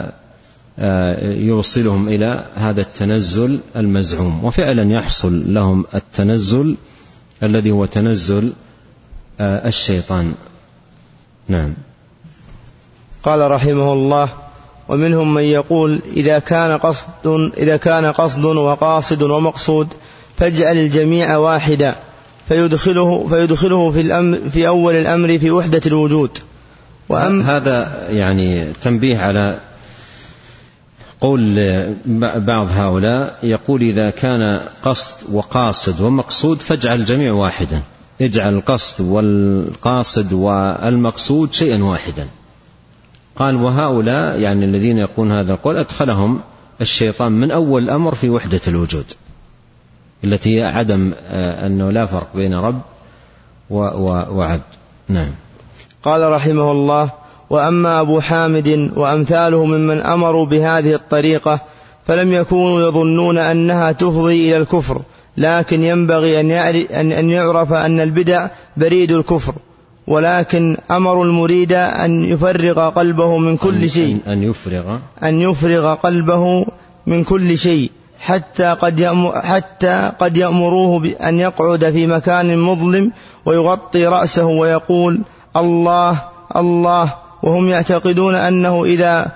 يوصلهم إلى هذا التنزل المزعوم، وفعلا يحصل لهم التنزل الذي هو تنزل الشيطان. نعم. قال رحمه الله: ومنهم من يقول إذا كان قصد وقاصد ومقصود فاجعل الجميع واحدا فيدخله في أول الأمر في وحدة الوجود. هذا يعني تنبيه على قول بعض هؤلاء يقول: إذا كان قصد وقاصد ومقصود فاجعل الجميع واحدا، اجعل القصد والقاصد والمقصود شيئا واحدا. قال: وهؤلاء يعني الذين يقولون هذا القول أدخلهم الشيطان من أول الأمر في وحدة الوجود، التي هي عدم أنه لا فرق بين رب وعبد. نعم. قال رحمه الله: وأما أبو حامد وأمثاله ممن أمروا بهذه الطريقة فلم يكونوا يظنون أنها تفضي إلى الكفر، لكن ينبغي أن يعرف أن البدع بريد الكفر، ولكن أمروا المريد أن يفرغ قلبه من كل شيء، أن يفرغ قلبه من كل شيء، حتى قد يأمروه بأن يقعد في مكان مظلم ويغطي رأسه ويقول: الله الله، وهم يعتقدون أنه إذا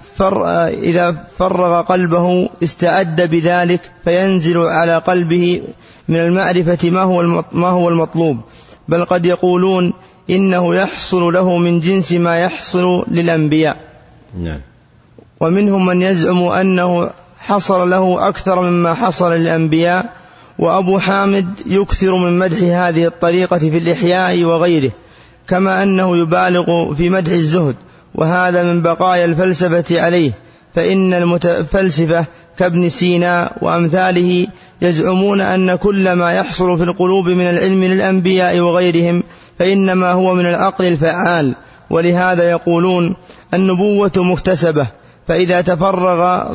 فرغ قلبه استعد بذلك فينزل على قلبه من المعرفة ما هو المطلوب، بل قد يقولون إنه يحصل له من جنس ما يحصل للأنبياء. نعم. ومنهم من يزعم أنه حصل له أكثر مما حصل للأنبياء. وأبو حامد يكثر من مدح هذه الطريقة في الإحياء وغيره، كما أنه يبالغ في مدح الزهد، وهذا من بقايا الفلسفة عليه، فإن المتفلسفة كابن سينا وأمثاله يزعمون أن كل ما يحصل في القلوب من العلم للأنبياء وغيرهم فإنما هو من العقل الفعال، ولهذا يقولون النبوة مكتسبة، فإذا تفرغ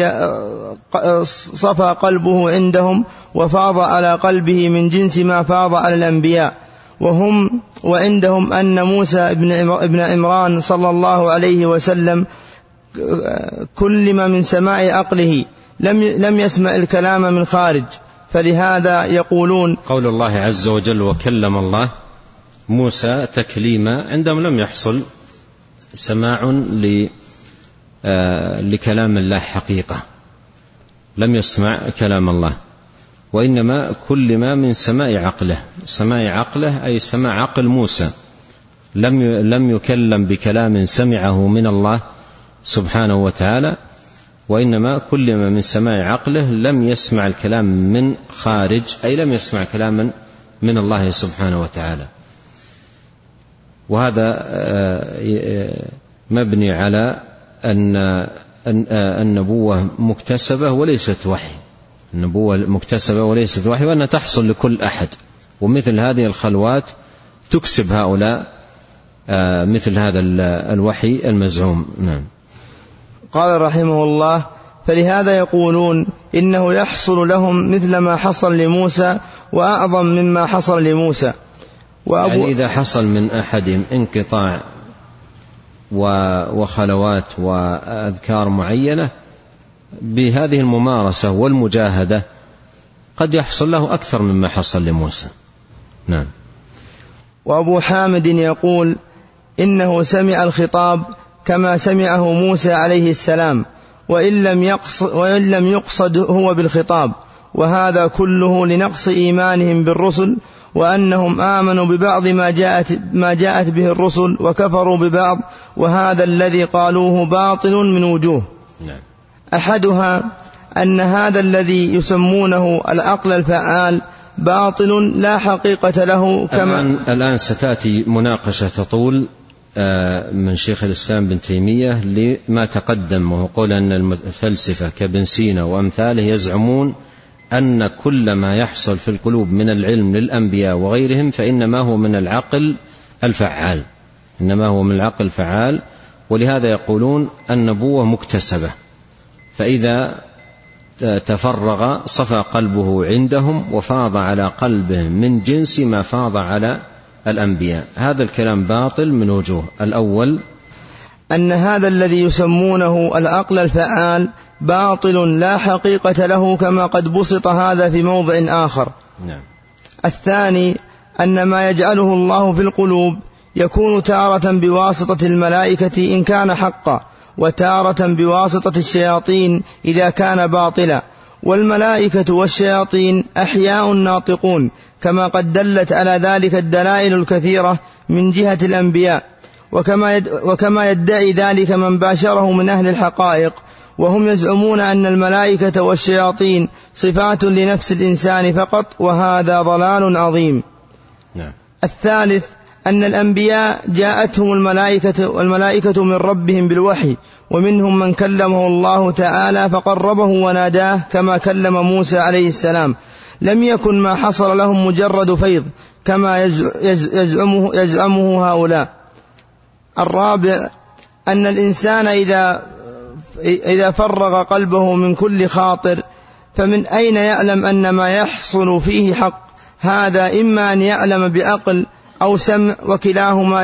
صفى قلبه عندهم وفاض على قلبه من جنس ما فاض على الأنبياء. وعندهم أن موسى ابن عمران صلى الله عليه وسلم كلم من سماع عقله، لم يسمع الكلام من خارج، فلهذا يقولون قول الله عز وجل: وكلم الله موسى تكليما، عندهم لم يحصل سماع لكلام الله حقيقة، لم يسمع كلام الله، وإنما كلم من سماع عقله أي سماع عقل موسى، لم يكلم بكلام سمعه من الله سبحانه وتعالى، وإنما كلم من سماع عقله لم يسمع الكلام من خارج، أي لم يسمع كلاما من الله سبحانه وتعالى. وهذا مبني على أن النبوة مكتسبة وليست وحي، النبوة مكتسبة وليست وحي، وأنها تحصل لكل أحد، ومثل هذه الخلوات تكسب هؤلاء مثل هذا الوحي المزعوم. نعم. قال رحمه الله: فلهذا يقولون إنه يحصل لهم مثل ما حصل لموسى وأعظم مما حصل لموسى. يعني إذا حصل من أحدهم انقطاع وخلوات وأذكار معينة بهذه الممارسة والمجاهدة قد يحصل له أكثر مما حصل لموسى. نعم. وأبو حامد يقول إنه سمع الخطاب كما سمعه موسى عليه السلام، وإن لم يقصد هو بالخطاب، وهذا كله لنقص إيمانهم بالرسل، وأنهم آمنوا ببعض ما جاءت به الرسل وكفروا ببعض، وهذا الذي قالوه باطل من وجوه. نعم. أحدها أن هذا الذي يسمونه العقل الفعال باطل لا حقيقة له. كما الآن ستأتي مناقشة تطول من شيخ الإسلام بن تيمية لما تقدم، وهو قول أن الفلسفة كابن سينا وأمثاله يزعمون أن كل ما يحصل في القلوب من العلم للأنبياء وغيرهم فإنما هو من العقل الفعال، إنما هو من العقل الفعال، ولهذا يقولون النبوة مكتسبة، فإذا تفرغ صفى قلبه عندهم وفاض على قلبهم من جنس ما فاض على الأنبياء. هذا الكلام باطل من وجوه. الأول أن هذا الذي يسمونه العقل الفعال باطل لا حقيقة له، كما قد بسط هذا في موضع آخر. نعم. الثاني أن ما يجعله الله في القلوب يكون تارة بواسطة الملائكة إن كان حقا، وتارة بواسطة الشياطين إذا كان باطلا، والملائكة والشياطين أحياء ناطقون، كما قد دلت على ذلك الدلائل الكثيرة من جهة الأنبياء، وكما يدعي ذلك من باشره من أهل الحقائق، وهم يزعمون أن الملائكة والشياطين صفات لنفس الإنسان فقط، وهذا ضلال عظيم. نعم. الثالث أن الأنبياء جاءتهم الملائكة من ربهم بالوحي، ومنهم من كلمه الله تعالى فقربه وناداه كما كلم موسى عليه السلام، لم يكن ما حصل لهم مجرد فيض كما يزعمه هؤلاء. الرابع أن الإنسان إذا فرغ قلبه من كل خاطر فمن أين يعلم أن ما يحصل فيه حق؟ هذا إما أن يعلم بعقل أو سمع، وكلاهما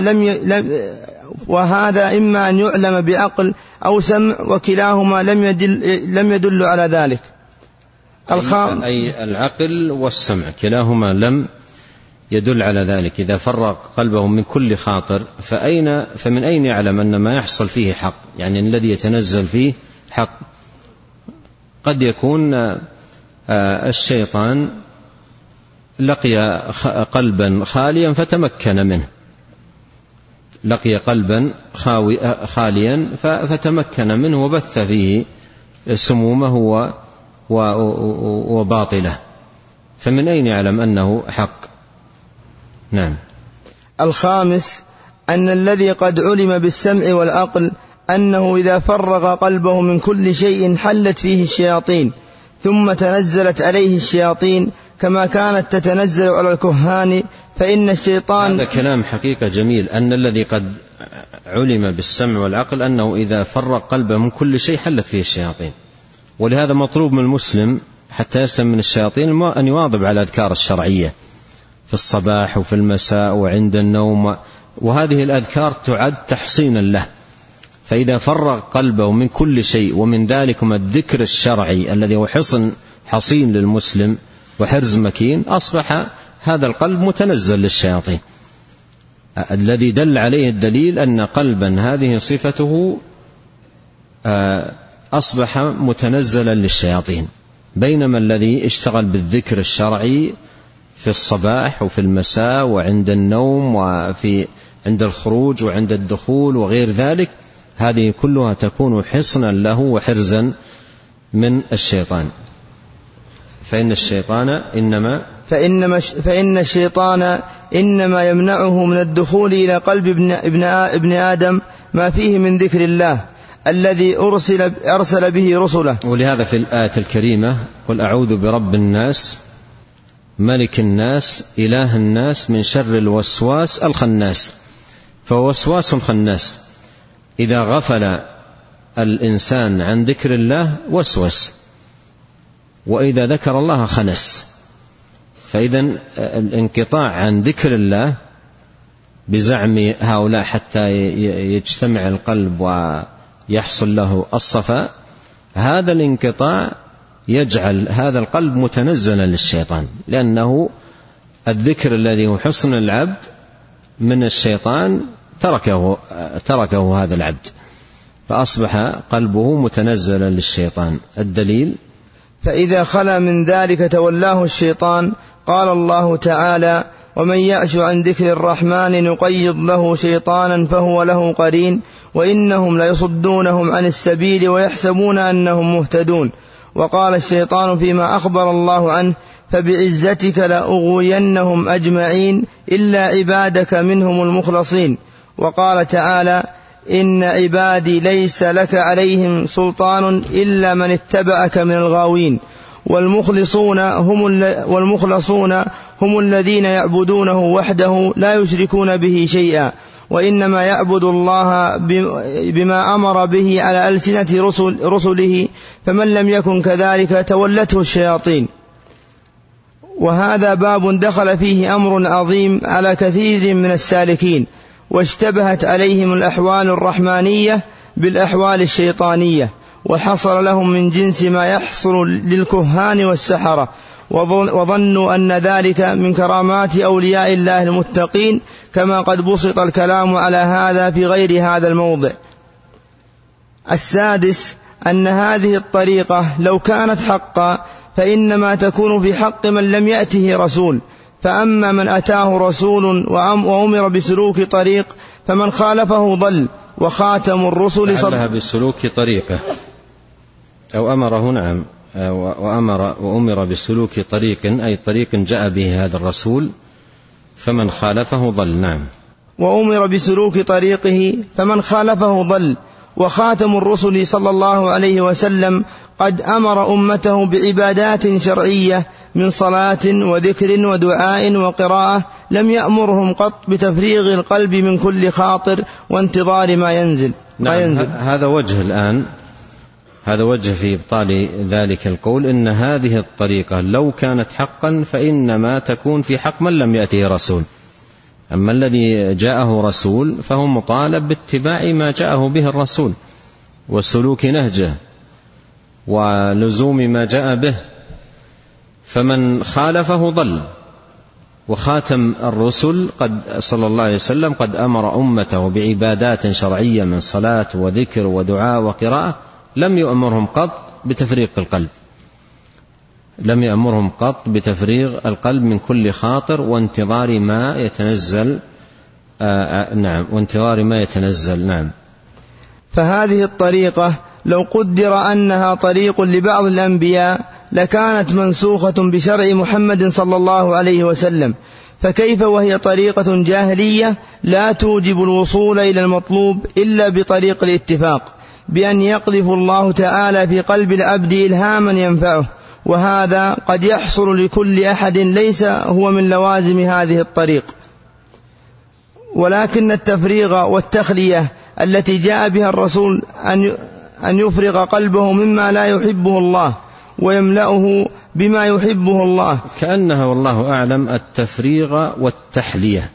وهذا إما أن يعلم بعقل أو سمع، وكلاهما لم يدل على ذلك. أي العقل والسمع كلاهما لم يدل على ذلك. إذا فرغ قلبه من كل خاطر فمن أين يعلم أن ما يحصل فيه حق؟ يعني الذي يتنزل فيه حق. قد يكون الشيطان لقي قلبا خاليا فتمكن منه، لقي قلبا خاليا فتمكن منه وبث فيه سمومه وباطله، فمن أين يعلم أنه حق؟ نعم. الخامس أن الذي قد علم بالسمع والعقل أنه إذا فرغ قلبه من كل شيء حلت فيه الشياطين، ثم تنزلت عليه الشياطين كما كانت تتنزل على الكهان، فإن الشيطان. هذا كلام حقيقة جميل، أن الذي قد علم بالسمع والعقل أنه إذا فرغ قلبه من كل شيء حلت فيه الشياطين، ولهذا مطلوب من المسلم حتى يسلم من الشياطين أن يواظب على الأذكار الشرعية في الصباح وفي المساء وعند النوم، وهذه الأذكار تعد تحصينا له. فإذا فرغ قلبه من كل شيء، ومن ذلكم الذكر الشرعي الذي هو حصين للمسلم وحرز مكين، أصبح هذا القلب متنزل للشياطين، الذي دل عليه الدليل أن قلبا هذه صفته أصبح متنزلا للشياطين، بينما الذي اشتغل بالذكر الشرعي في الصباح وفي المساء وعند النوم وعند الخروج وعند الدخول وغير ذلك، هذه كلها تكون حصنا له وحرزا من الشيطان. فإن الشيطان إنما يمنعه من الدخول إلى قلب ابن آدم ما فيه من ذكر الله الذي أرسل به رسله. ولهذا في الآية الكريمة قل أعوذ برب الناس ملك الناس إله الناس من شر الوسواس الخناس. فوسواس خناس، إذا غفل الإنسان عن ذكر الله وسوس، وإذا ذكر الله خنس. فإذا الانقطاع عن ذكر الله بزعم هؤلاء حتى يجتمع القلب ويحصل له الصفاء، هذا الانقطاع يجعل هذا القلب متنزلا للشيطان، لأنه الذكر الذي هو حصن العبد من الشيطان تركه هذا العبد، فأصبح قلبه متنزلا للشيطان. الدليل: فإذا خلا من ذلك تولاه الشيطان. قال الله تعالى: ومن يعش عن ذكر الرحمن نقيض له شيطانا فهو له قرين وإنهم ليصدونهم عن السبيل ويحسبون أنهم مهتدون. وقال الشيطان فيما أخبر الله عنه: فبعزتك لأغوينهم أجمعين إلا عبادك منهم المخلصين. وقال تعالى: إن عبادي ليس لك عليهم سلطان إلا من اتبعك من الغاوين. والمخلصون هم الذين يعبدونه وحده لا يشركون به شيئا، وإنما يعبد الله بما أمر به على ألسنة رسله، فمن لم يكن كذلك تولته الشياطين. وهذا باب دخل فيه أمر عظيم على كثير من السالكين، واشتبهت عليهم الأحوال الرحمانية بالأحوال الشيطانية، وحصل لهم من جنس ما يحصل للكهان والسحرة، وظنوا أن ذلك من كرامات أولياء الله المتقين، كما قد بسط الكلام على هذا في غير هذا الموضع. السادس: أن هذه الطريقة لو كانت حقا فإنما تكون في حق من لم يأته رسول، فأما من أتاه رسول وأمر بسلوك طريق فمن خالفه ضل. وخاتم الرسل لعلها بسلوك طريقه أو أمره، نعم، وأمر بسلوك طريق، أي طريق جاء به هذا الرسول، فمن خالفه ضل. نعم. وأمر بسلوك طريقه فمن خالفه ضل. وخاتم الرسل صلى الله عليه وسلم قد أمر أمته بعبادات شرعية من صلاة وذكر ودعاء وقراءة، لم يأمرهم قط بتفريغ القلب من كل خاطر وانتظار ما ينزل. نعم. هذا وجه الآن، هذا وجه في إبطال ذلك القول، إن هذه الطريقة لو كانت حقا فإنما تكون في حق من لم يأته رسول. أما الذي جاءه رسول فهو مطالب باتباع ما جاءه به الرسول وسلوك نهجه ولزوم ما جاء به، فمن خالفه ضل. وخاتم الرسل صلى الله عليه وسلم قد أمر أمته بعبادات شرعية من صلاة وذكر ودعاء وقراءة، لم يأمرهم قط بتفريغ القلب، لم يأمرهم قط بتفريغ القلب من كل خاطر وانتظار ما يتنزل. نعم، وانتظار ما يتنزل. نعم. فهذه الطريقة لو قدر أنها طريق لبعض الأنبياء لكانت منسوخة بشرع محمد صلى الله عليه وسلم، فكيف وهي طريقة جاهلية لا توجب الوصول إلى المطلوب إلا بطريق الاتفاق، بأن يقذف الله تعالى في قلب العبد إلهاما ينفعه، وهذا قد يحصل لكل أحد ليس هو من لوازم هذه الطريق. ولكن التفريغ والتخلية التي جاء بها الرسول أن يفرغ قلبه مما لا يحبه الله ويملأه بما يحبه الله، كأنها والله أعلم التفريغ والتحلية،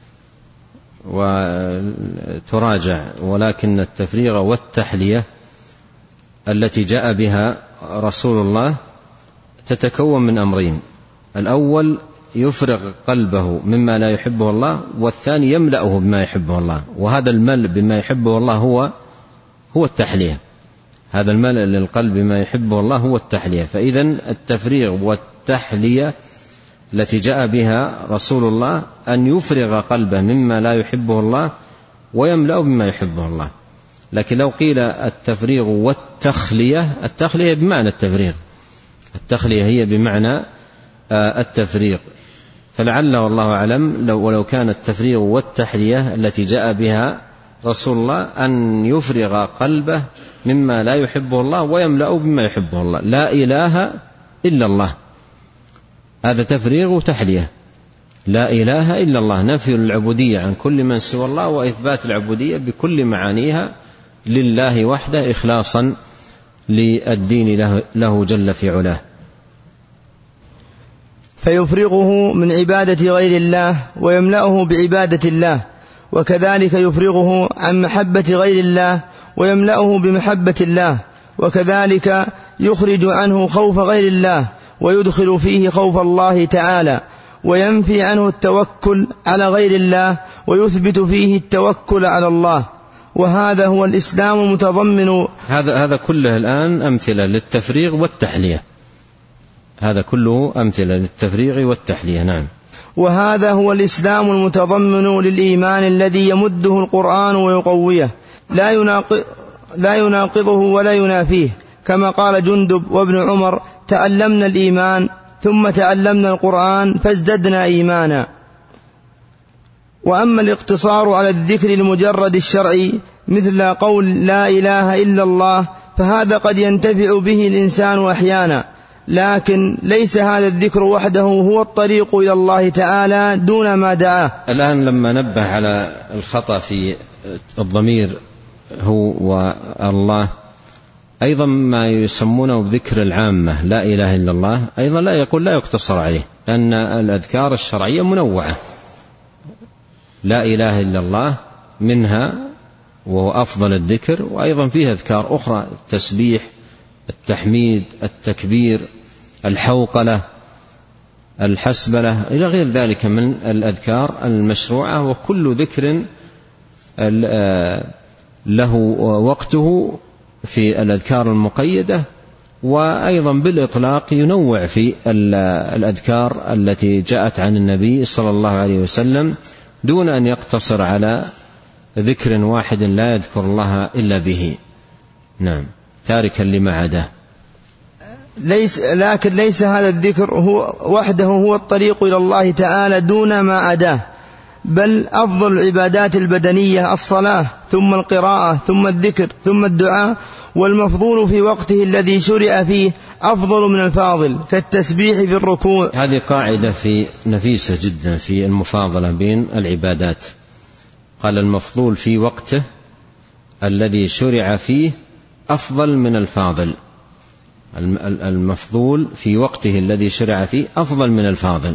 وتراجع، ولكن التفريغ والتحلية التي جاء بها رسول الله تتكون من أمرين: الأول يفرغ قلبه مما لا يحبه الله، والثاني يملأه بما يحبه الله. وهذا الملء بما يحبه الله هو التحلية، هذا الملء للقلب بما يحبه الله هو التحلية. فإذا التفريغ والتحلية التي جاء بها رسول الله أن يفرغ قلبه مما لا يحبه الله ويملأه بما يحبه الله. لكن لو قيل التفريغ والتخلية، التخلية بمعنى التفريغ، التخلية هي بمعنى التفريغ. فلعل والله أعلم ولو كان التفريغ والتحلية التي جاء بها رسول الله أن يفرغ قلبه مما لا يحبه الله ويملأ بما يحبه الله. لا إله إلا الله، هذا تفريغ وتحلية. لا إله إلا الله، نفي العبودية عن كل من سوى الله وإثبات العبودية بكل معانيها لله وحده إخلاصا للدين له جل في علاه. فيفرغه من عبادة غير الله ويملأه بعبادة الله، وكذلك يفرغه عن محبة غير الله ويملأه بمحبة الله، وكذلك يخرج عنه خوف غير الله ويدخل فيه خوف الله تعالى، وينفي عنه التوكل على غير الله ويثبت فيه التوكل على الله. وهذا هو الإسلام المتضمن. هذا كله الآن أمثلة للتفريغ والتحلية، هذا كله أمثلة للتفريغ والتحلية. نعم. وهذا هو الإسلام المتضمن للإيمان الذي يمده القرآن ويقويه، لا يناقضه ولا ينافيه، كما قال جندب وابن عمر: تعلمنا الإيمان ثم تعلمنا القرآن فازددنا إيمانا. وأما الاقتصار على الذكر المجرد الشرعي مثل قول لا إله إلا الله فهذا قد ينتفع به الإنسان أحيانا، لكن ليس هذا الذكر وحده هو الطريق إلى الله تعالى دون ما دعاه. الآن لما نبه على الخطأ في الضمير هو والله، أيضا ما يسمونه بذكر العامة لا إله إلا الله أيضا لا يقتصر عليه، لأن الأذكار الشرعية منوعة. لا إله إلا الله منها وهو أفضل الذكر، وأيضا فيها أذكار أخرى: التسبيح، التحميد، التكبير، الحوقلة، الحسبلة، إلى غير ذلك من الأذكار المشروعة. وكل ذكر له وقته في الأذكار المقيدة، وأيضا بالإطلاق ينوع في الأذكار التي جاءت عن النبي صلى الله عليه وسلم دون أن يقتصر على ذكر واحد لا يذكر الله إلا به. نعم، تاركا لما عداه. لكن ليس هذا الذكر هو وحده هو الطريق إلى الله تعالى دون ما عداه، بل أفضل العبادات البدنية الصلاة، ثم القراءة، ثم الذكر، ثم الدعاء، والمفضول في وقته الذي شرع فيه أفضل من الفاضل، كالتسبيح في الركوع. هذه قاعدة نفيسة جدا في المفاضلة بين العبادات. قال المفضول في وقته الذي شرع فيه أفضل من الفاضل. المفضول في وقته الذي شرع فيه أفضل من الفاضل.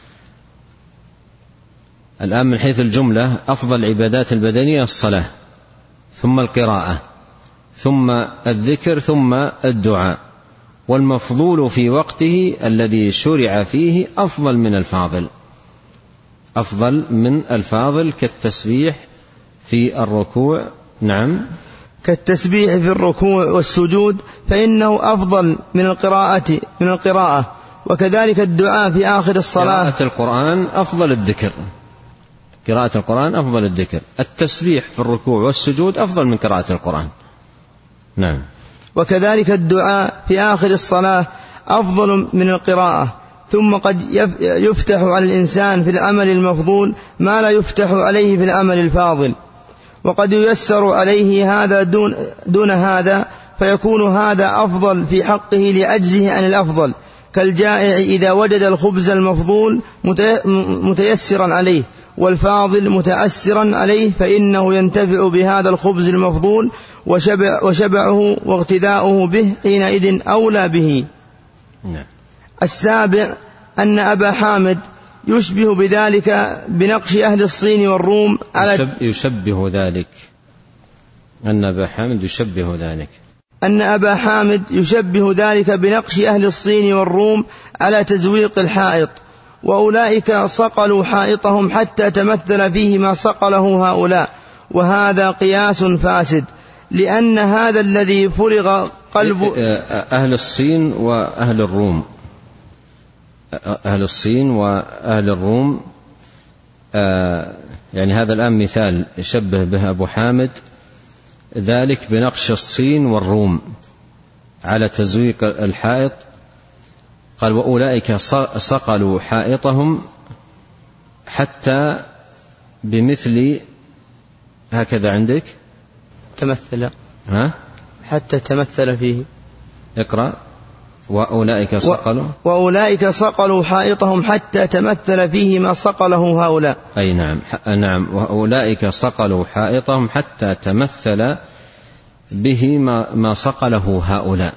الآن من حيث الجملة أفضل العبادات البدنية الصلاة، ثم القراءة، ثم الذكر، ثم الدعاء. والمفضول في وقته الذي شرع فيه أفضل من الفاضل، أفضل من الفاضل، كالتسبيح في الركوع. نعم، كالتسبيح في الركوع والسجود، فإنه أفضل من القراءة، وكذلك الدعاء في آخر الصلاة. قراءة القرآن أفضل الذكر، قراءة القرآن أفضل الذكر. التسبيح في الركوع والسجود أفضل من قراءة القرآن. نعم. وكذلك الدعاء في آخر الصلاة أفضل من القراءة. ثم قد يفتح على الإنسان في العمل المفضول ما لا يفتح عليه في العمل الفاضل، وقد ييسر عليه هذا دون هذا، فيكون هذا أفضل في حقه لعجزه عن الأفضل، كالجائع إذا وجد الخبز المفضول متيسرا عليه والفاضل متأسرا عليه، فإنه ينتفع بهذا الخبز المفضول وشبعه واغتداؤه به حينئذ أولى به. السابع أن أبا حامد يشبه بذلك بنقش أهل الصين والروم على يشبه ذلك أن أبا حامد يشبه ذلك بنقش أهل الصين والروم على تزويق الحائط، وأولئك صقلوا حائطهم حتى تمثل فيه ما صقله هؤلاء، وهذا قياس فاسد، لأن هذا الذي فرغ قلب أهل الصين وأهل الروم، أهل الصين وأهل الروم، يعني هذا الآن مثال يشبه به أبو حامد ذلك بنقش الصين والروم على تزويق الحائط. قال وأولئك صقلوا حائطهم حتى بمثل هكذا عندك تمثل حتى تمثل فيه. اقرأ. وأولئك صقلوا حائطهم حتى تمثل فيه ما صقله هؤلاء. أي نعم وأولئك صقلوا حائطهم حتى تمثل به ما صقله هؤلاء.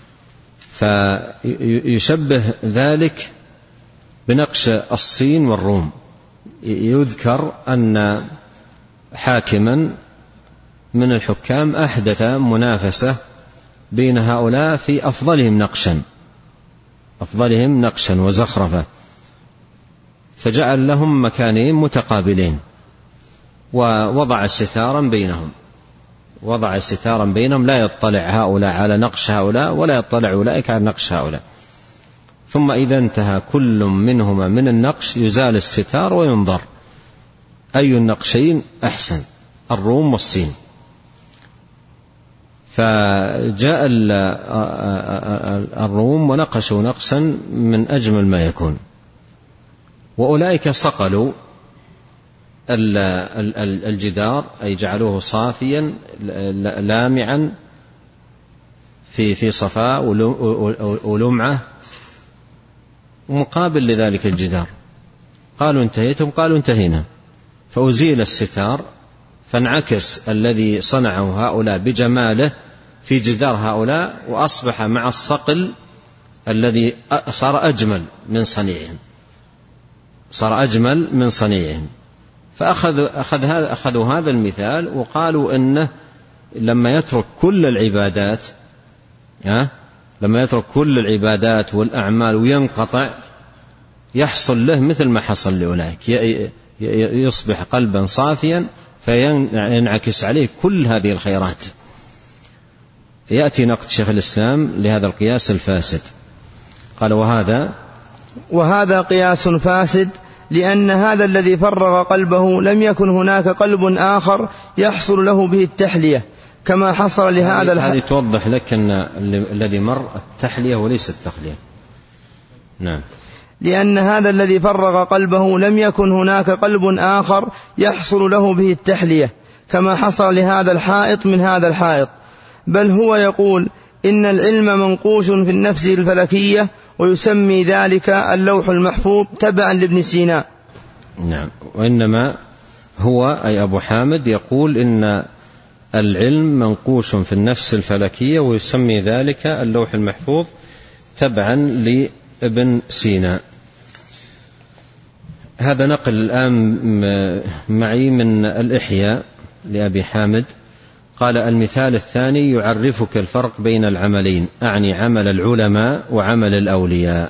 فيشبه ذلك بنقش الصين والروم. يذكر أن حاكما من الحكام أحدث منافسة بين هؤلاء في أفضلهم نقشا وزخرفة، فجعل لهم مكانين متقابلين ووضع ستارا بينهم لا يطلع هؤلاء على نقش هؤلاء ولا يطلع أولئك على نقش هؤلاء. ثم إذا انتهى كل منهما من النقش يزال الستار وينظر أي النقشين أحسن، الروم والصين. فجاء الروم ونقشوا نقشا من أجمل ما يكون. وأولئك صقلوا الجدار أي جعلوه صافيا لامعا في صفاء ولمعة مقابل لذلك الجدار. قالوا انتهيتم؟ قالوا انتهينا. فأزيل الستار فانعكس الذي صنعه هؤلاء بجماله في جدار هؤلاء، وأصبح مع الصقل الذي صار أجمل من صنيعهم. فأخذوا هذا المثال وقالوا إنه لما يترك كل العبادات والأعمال وينقطع يحصل له مثل ما حصل لأولئك، يصبح قلبا صافيا فينعكس عليه كل هذه الخيرات. يأتي نقد شيخ الإسلام لهذا القياس الفاسد. قال وهذا قياس فاسد، لأن هذا الذي فرغ قلبه لم يكن هناك قلب آخر يحصل له به التحلية كما حصل لهذا هذه توضح لك أن الذي مر التحلية وليس التخلية. نعم. لأن هذا الذي فرغ قلبه لم يكن هناك قلب آخر يحصل له به التحلية كما حصل لهذا الحائط من هذا الحائط، بل هو يقول إن العلم منقوش في النفس الفلكية ويسمي ذلك اللوح المحفوظ تبعا لابن سينا. نعم. وإنما هو أي أبو حامد يقول إن العلم منقوش في النفس الفلكية ويسمي ذلك اللوح المحفوظ تبعا لابن سينا. هذا نقل الآن معي من الإحياء لأبي حامد. قال المثال الثاني يعرفك الفرق بين العملين، أعني عمل العلماء وعمل الأولياء.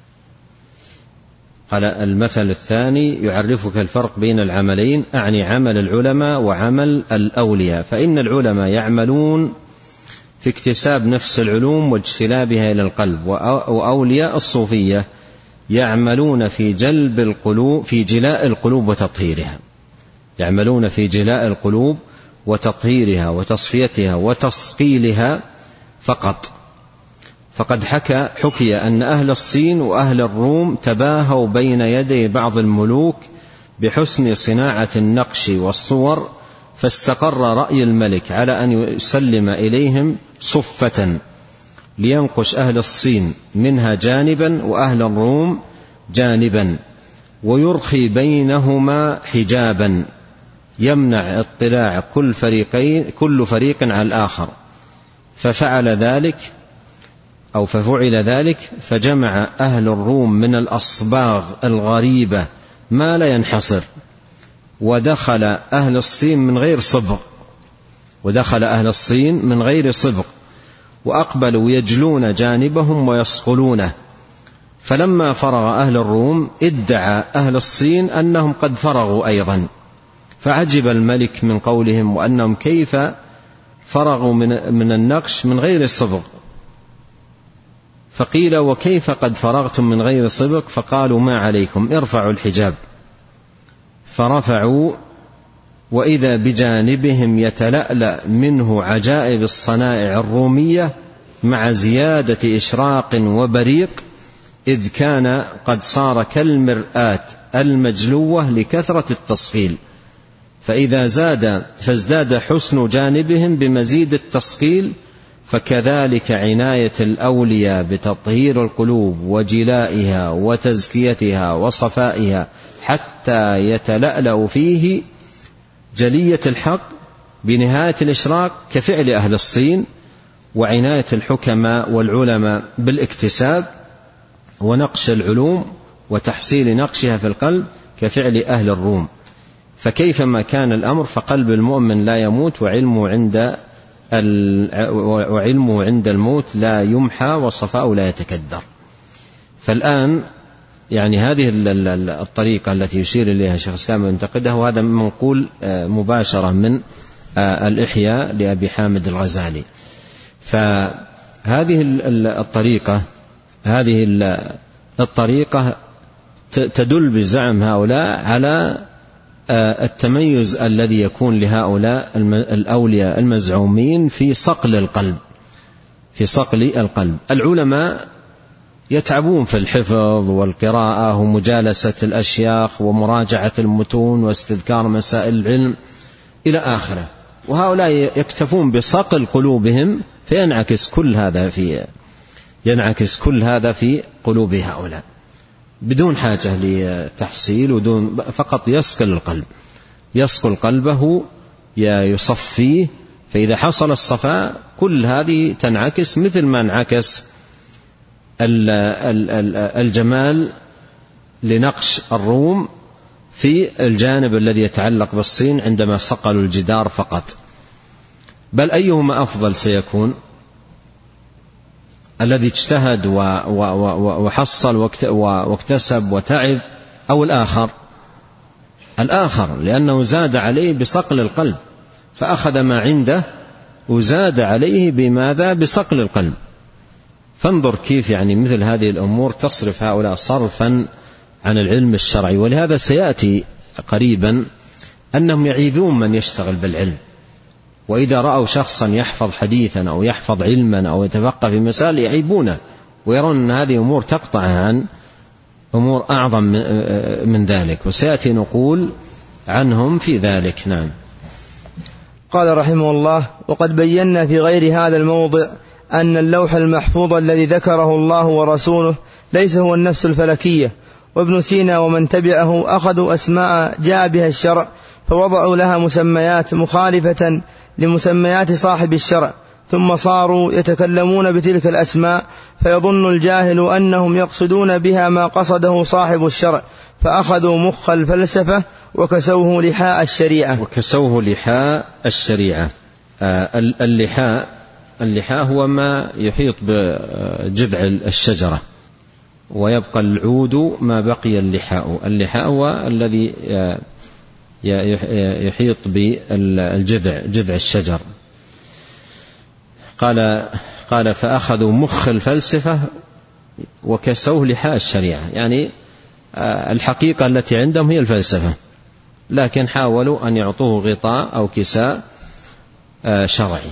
قال المثل الثاني يعرفك الفرق بين العملين، أعني عمل العلماء وعمل الأولياء. فإن العلماء يعملون في اكتساب نفس العلوم واجتلابها إلى القلب، وأولياء الصوفية يعملون في جلب القلوب، في جلاء القلوب وتطهيرها، يعملون في جلاء القلوب وتطهيرها وتصفيتها وتصقيلها فقط. فقد حكي أن أهل الصين وأهل الروم تباهوا بين يدي بعض الملوك بحسن صناعة النقش والصور، فاستقر رأي الملك على أن يسلم إليهم صفة لينقش أهل الصين منها جانبا وأهل الروم جانبا، ويرخي بينهما حجابا يمنع اطلاع كل فريق على الآخر. ففعل ذلك فجمع أهل الروم من الأصباغ الغريبة ما لا ينحصر، ودخل أهل الصين من غير صبغ، وأقبلوا يجلون جانبهم ويصقلونه. فلما فرغ أهل الروم ادعى أهل الصين أنهم قد فرغوا أيضا، فعجب الملك من قولهم وأنهم كيف فرغوا من النقش من غير صبغ. فقيل وكيف قد فرغتم من غير صبغ؟ فقالوا ما عليكم ارفعوا الحجاب. فرفعوا وإذا بجانبهم يتلألأ منه عجائب الصنائع الرومية مع زيادة إشراق وبريق، إذ كان قد صار كالمرآة المجلوة لكثرة التصقيل، فازداد حسن جانبهم بمزيد التصقيل. فكذلك عناية الأولياء بتطهير القلوب وجلائها وتزكيتها وصفائها حتى يتلألأ فيه جلية الحق بنهاية الإشراق، كفعل أهل الصين، وعناية الحكماء والعلماء بالاكتساب ونقش العلوم وتحصيل نقشها في القلب كفعل أهل الروم. فكيفما كان الأمر فقلب المؤمن لا يموت، وعلمه عند الموت لا يمحى، وصفاء لا يتكدر. فالآن يعني هذه الطريقة التي يشير إليها شيخ الإسلام ينتقدها، وهذا منقول مباشرة من الإحياء لأبي حامد الغزالي. فهذه الطريقة تدل بزعم هؤلاء على التميز الذي يكون لهؤلاء الأولياء المزعومين في صقل القلب. العلماء يتعبون في الحفظ والقراءة ومجالسة الأشياخ ومراجعة المتون واستذكار مسائل العلم إلى آخره، وهؤلاء يكتفون بصقل قلوبهم، فينعكس كل هذا في قلوب هؤلاء بدون حاجة لتحصيل، ودون فقط يصقل قلبه يصفيه. فإذا حصل الصفاء كل هذه تنعكس مثل ما انعكس الجمال لنقش الروم في الجانب الذي يتعلق بالصين عندما صقلوا الجدار فقط. بل أيهما أفضل سيكون، الذي اجتهد وحصل واكتسب وتعب، أو الآخر لأنه زاد عليه بصقل القلب، فأخذ ما عنده وزاد عليه بماذا؟ بصقل القلب. فانظر كيف يعني مثل هذه الأمور تصرف هؤلاء صرفا عن العلم الشرعي. ولهذا سيأتي قريبا أنهم يعيبون من يشتغل بالعلم، وإذا رأوا شخصا يحفظ حديثا أو يحفظ علما أو يتفقه في مسائل يعيبونه، ويرون أن هذه أمور تقطع عن أمور أعظم من ذلك، وسيأتي نقول عنهم في ذلك. نعم. قال رحمه الله: وقد بينا في غير هذا الموضع أن اللوح المحفوظ الذي ذكره الله ورسوله ليس هو النفس الفلكية، وابن سينا ومن تبعه أخذوا أسماء جاء بها الشرع فوضعوا لها مسميات مخالفة لمسميات صاحب الشرع، ثم صاروا يتكلمون بتلك الأسماء، فيظن الجاهل أنهم يقصدون بها ما قصده صاحب الشرع، فأخذوا مخ الفلسفة وكسوه لحاء الشريعة. اللحاء هو ما يحيط بجذع الشجرة، ويبقى العود ما بقي اللحاء هو الذي يحيط بالجذع الشجر. قال فأخذوا مخ الفلسفة وكسوه لحاء الشريعة، يعني الحقيقة التي عندهم هي الفلسفة، لكن حاولوا أن يعطوه غطاء أو كساء شرعي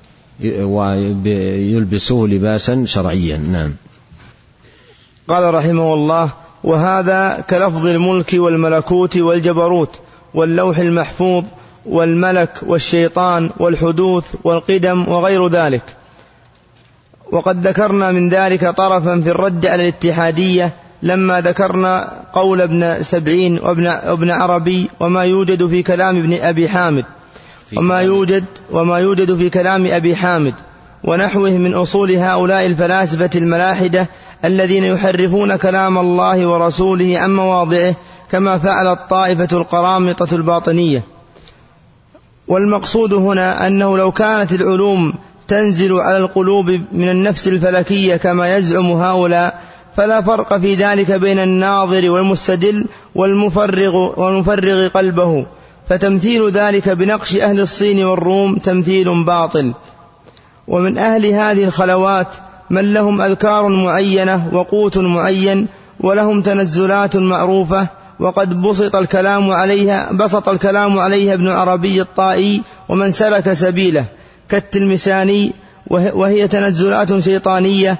ويلبسوه لباسا شرعيا. نعم. قال رحمه الله: وهذا كلفظ الملك والملكوت والجبروت واللوح المحفوظ والملك والشيطان والحدوث والقدم وغير ذلك. وقد ذكرنا من ذلك طرفا في الرد على الاتحادية لما ذكرنا قول ابن سبعين وابن عربي وما يوجد في كلام ابن أبي حامد وما يوجد في كلام أبي حامد ونحوه من أصول هؤلاء الفلاسفة الملاحدة الذين يحرفون كلام الله ورسوله عن مواضعه، كما فعلت طائفة القرامطة الباطنية. والمقصود هنا أنه لو كانت العلوم تنزل على القلوب من النفس الفلكية كما يزعم هؤلاء، فلا فرق في ذلك بين الناظر والمستدل والمفرغ قلبه، فتمثيل ذلك بنقش أهل الصين والروم تمثيل باطل. ومن أهل هذه الخلوات من لهم أذكار معينة وقوت معين، ولهم تنزلات معروفة، وقد بسط الكلام عليها ابن عربي الطائي ومن سلك سبيله كالتلمساني، وهي تنزلات شيطانية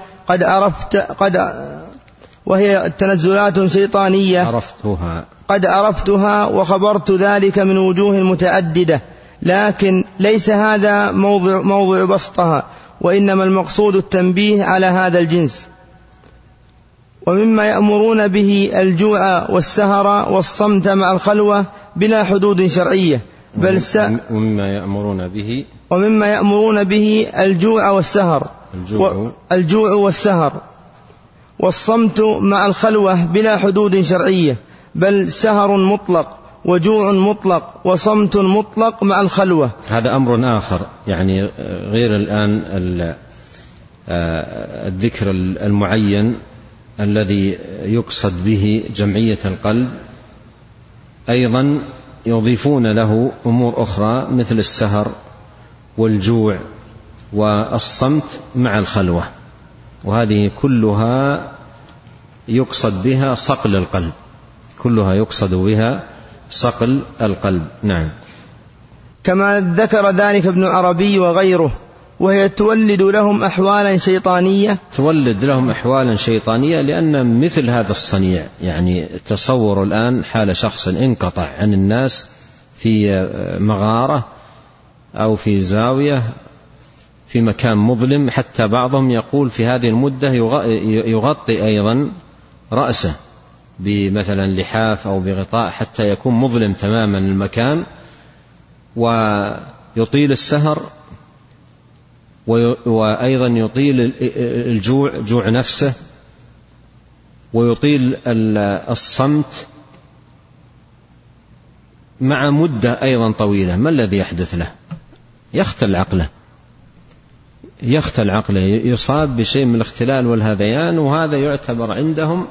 قد عرفتها وخبرت ذلك من وجوه متعددة، لكن ليس هذا موضع بسطها، وإنما المقصود التنبيه على هذا الجنس. ومما يأمرون به الجوع والسهر والصمت مع الخلوة بلا حدود شرعية، ومما يأمرون به الجوع والسهر والصمت مع الخلوة بلا حدود شرعية، بل سهر مطلق وجوع مطلق وصمت مطلق مع الخلوة. هذا أمر آخر، يعني غير الآن الذكر المعين الذي يقصد به جمعية القلب، أيضا يضيفون له أمور أخرى مثل السهر والجوع والصمت مع الخلوة، وهذه كلها يقصد بها صقل القلب. نعم. كما ذكر ذلك ابن عربي وغيره، وهي تولد لهم أحوالا شيطانية لأن مثل هذا الصنيع، يعني تصور الآن حال شخص انقطع عن الناس في مغارة أو في زاوية في مكان مظلم، حتى بعضهم يقول في هذه المدة يغطي أيضا رأسه بمثلا لحاف أو بغطاء حتى يكون مظلم تماما المكان، ويطيل السهر، وأيضا يطيل جوع نفسه، ويطيل الصمت مع مدة أيضا طويلة. ما الذي يحدث له؟ يختل عقله، يصاب بشيء من الاختلال والهذيان، وهذا يعتبر عندهم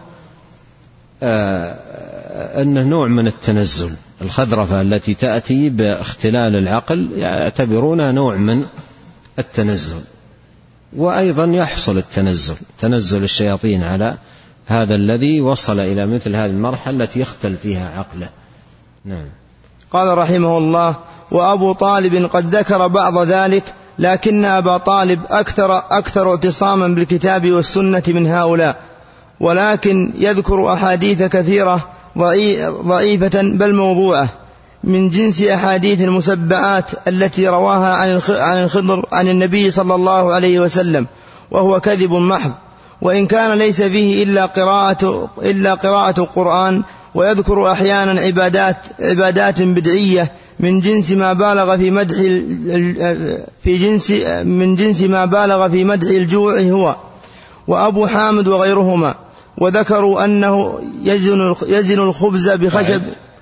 أنه نوع من التنزل. الخذرفة التي تأتي باختلال العقل يعتبرونها نوع من التنزل، وأيضا يحصل تنزل الشياطين على هذا الذي وصل إلى مثل هذه المرحلة التي يختل فيها عقله. نعم. قال رحمه الله: وأبو طالب قد ذكر بعض ذلك، لكن أبا طالب أكثر اعتصاما بالكتاب والسنة من هؤلاء، ولكن يذكر أحاديث كثيرة ضعيفة بل موضوعة من جنس أحاديث المسبعات التي رواها عن الخضر عن النبي صلى الله عليه وسلم، وهو كذب محض، وإن كان ليس فيه إلا قراءة القرآن. ويذكر أحيانا عبادات بدعية من جنس ما بالغ في مدح الجوع هو وأبو حامد وغيرهما، وذكروا أنه يزن الخبز بخشب.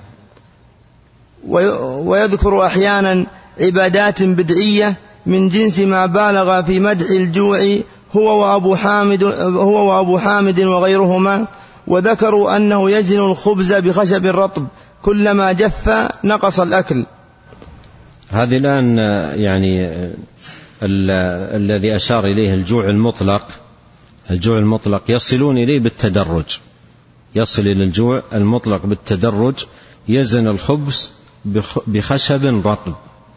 ويذكر أحيانا عبادات بدعية من جنس ما بالغ في مدح الجوع هو وأبو حامد وغيرهما، وذكروا أنه يزن الخبز بخشب رطب، كلما جف نقص الأكل. هذه الآن يعني الذي أشار إليه الجوع المطلق يصلون إليه بالتدرج، يصل إلى الجوع المطلق بالتدرج. يزن الخبز بخشب رطب،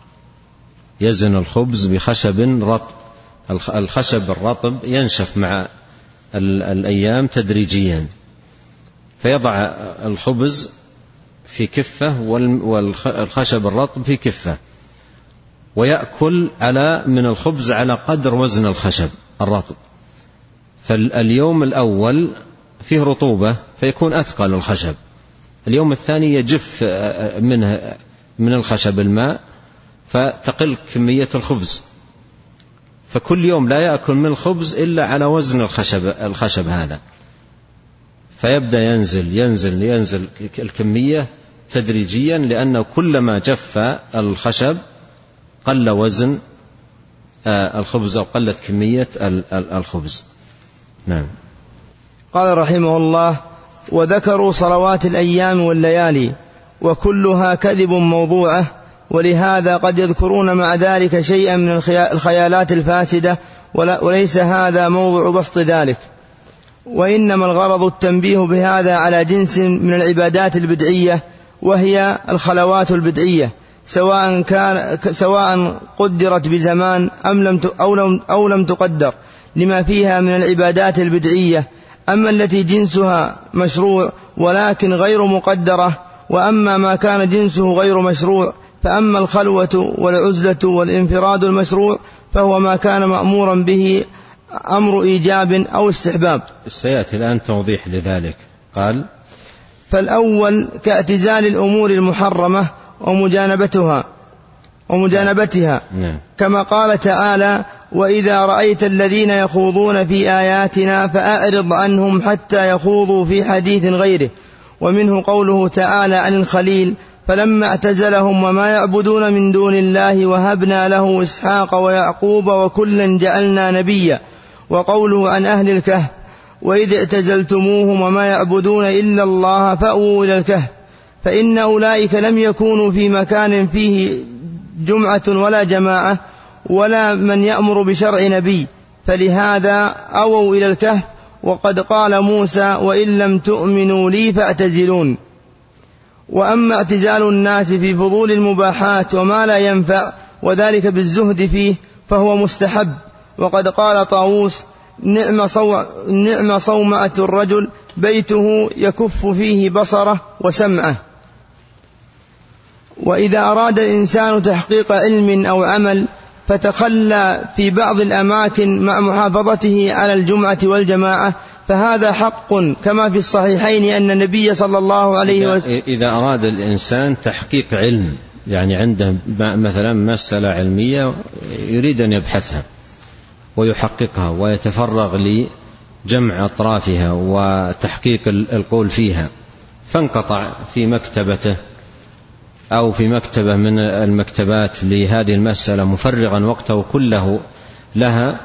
الخشب الرطب ينشف مع الأيام تدريجيا، فيضع الخبز في كفة والخشب الرطب في كفة، ويأكل من الخبز على قدر وزن الخشب الرطب. فاليوم الأول فيه رطوبة فيكون أثقل الخشب، اليوم الثاني يجف من الخشب الماء فتقل كمية الخبز، فكل يوم لا يأكل من الخبز إلا على وزن الخشب هذا، فيبدأ ينزل الكمية تدريجيا، لأنه كلما جف الخشب قل وزن الخبز أو قلت كمية الخبز. نعم. قال رحمه الله: وذكروا صلوات الأيام والليالي، وكلها كذب موضوعة، ولهذا قد يذكرون مع ذلك شيئا من الخيالات الفاسدة، وليس هذا موضع بسط ذلك. وإنما الغرض التنبيه بهذا على جنس من العبادات البدعية، وهي الخلوات البدعية، سواء قدرت بزمان أو لم تقدر، لما فيها من العبادات البدعية. أما التي جنسها مشروع ولكن غير مقدرة، وأما ما كان جنسه غير مشروع، فأما الخلوة والعزلة والانفراد المشروع فهو ما كان مأمورا به أمر إيجاب أو استحباب. سيأتي الآن توضيح لذلك. قال: فالأول كاعتزال الأمور المحرمة ومجانبتها كما قال تعالى: وإذا رأيت الذين يخوضون في آياتنا فأعرض عنهم حتى يخوضوا في حديث غيره. ومنه قوله تعالى عن الخليل: فلما اعتزلهم وما يعبدون من دون الله وهبنا له إسحاق ويعقوب وكلا جعلنا نبيا. وقوله عن أهل الكهف: وإذ اعتزلتموهم وما يعبدون إلا الله فأووا إلى الكهف. فإن أولئك لم يكونوا في مكان فيه جمعة ولا جماعة ولا من يأمر بشرع نبي، فلهذا أووا إلى الكهف. وقد قال موسى: وإن لم تؤمنوا لي فاعتزلون. وأما اعتزال الناس في فضول المباحات وما لا ينفع وذلك بالزهد فيه فهو مستحب. وقد قال طاووس: نعم صومعة الرجل بيته يكف فيه بصره وسمعه. وإذا أراد الإنسان تحقيق علم أو عمل فتخلى في بعض الأماكن مع محافظته على الجمعة والجماعة فهذا حق، كما في الصحيحين أن النبي صلى الله عليه وسلم إذا أراد الإنسان تحقيق علم، يعني عنده مثلا مسألة علمية يريد أن يبحثها ويحققها ويتفرغ لجمع أطرافها وتحقيق القول فيها، فانقطع في مكتبته أو في مكتبة من المكتبات لهذه المسألة مفرغا وقته كله لها،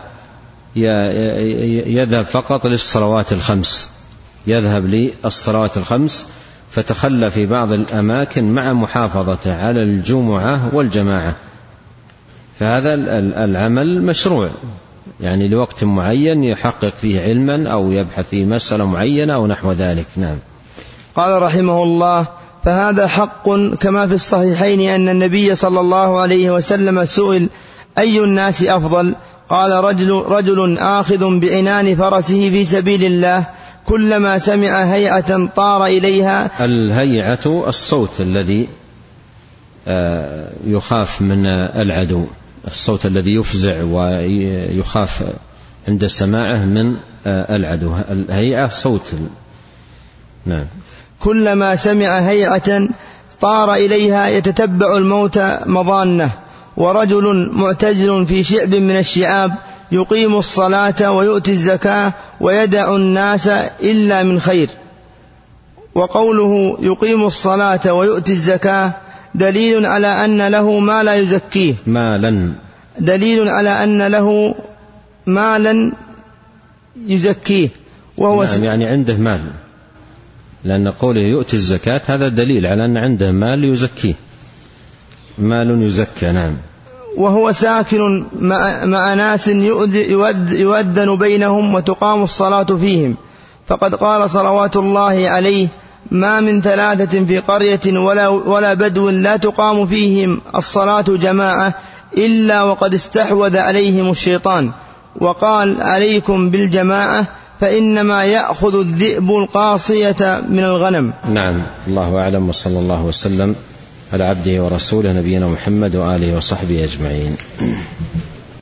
يذهب فقط للصلوات الخمس، يذهب للصلوات الخمس، فتخلى في بعض الأماكن مع محافظته على الجمعة والجماعة، فهذا العمل مشروع، يعني لوقت معين يحقق فيه علما أو يبحث في مسألة معينة أو نحو ذلك. نعم. قال رحمه الله: فهذا حق، كما في الصحيحين أن النبي صلى الله عليه وسلم سئل: أي الناس أفضل؟ قال: رجل آخذ بعنان فرسه في سبيل الله كلما سمع هيعة طار إليها. الهيعة الصوت الذي يخاف من العدو، الصوت الذي يفزع ويخاف عند سماعه من العدو، الهيعة صوت. نعم. كلما سمع هيعة طار إليها يتتبع الموت مضانه. ورجل معتزل في شعب من الشعاب يقيم الصلاة ويؤتي الزكاة ويدع الناس إلا من خير. وقوله يقيم الصلاة ويؤتي الزكاة دليل على أن له ما لا يزكيه، دليل على أن له مالا يزكيه، وهو يعني عنده مال، لأن قوله يؤتي الزكاة هذا دليل على أن عنده مال يزكيه، مال يزكى. نعم. وهو ساكن مع ناس يؤذن بينهم وتقام الصلاة فيهم، فقد قال صلوات الله عليه: ما من ثلاثة في قرية ولا بدو لا تقام فيهم الصلاة جماعة إلا وقد استحوذ عليهم الشيطان. وقال: عليكم بالجماعة فإنما يأخذ الذئب القاصية من الغنم. نعم. الله أعلم، وصلى الله وسلم على عبده ورسوله نبينا محمد وآله وصحبه أجمعين.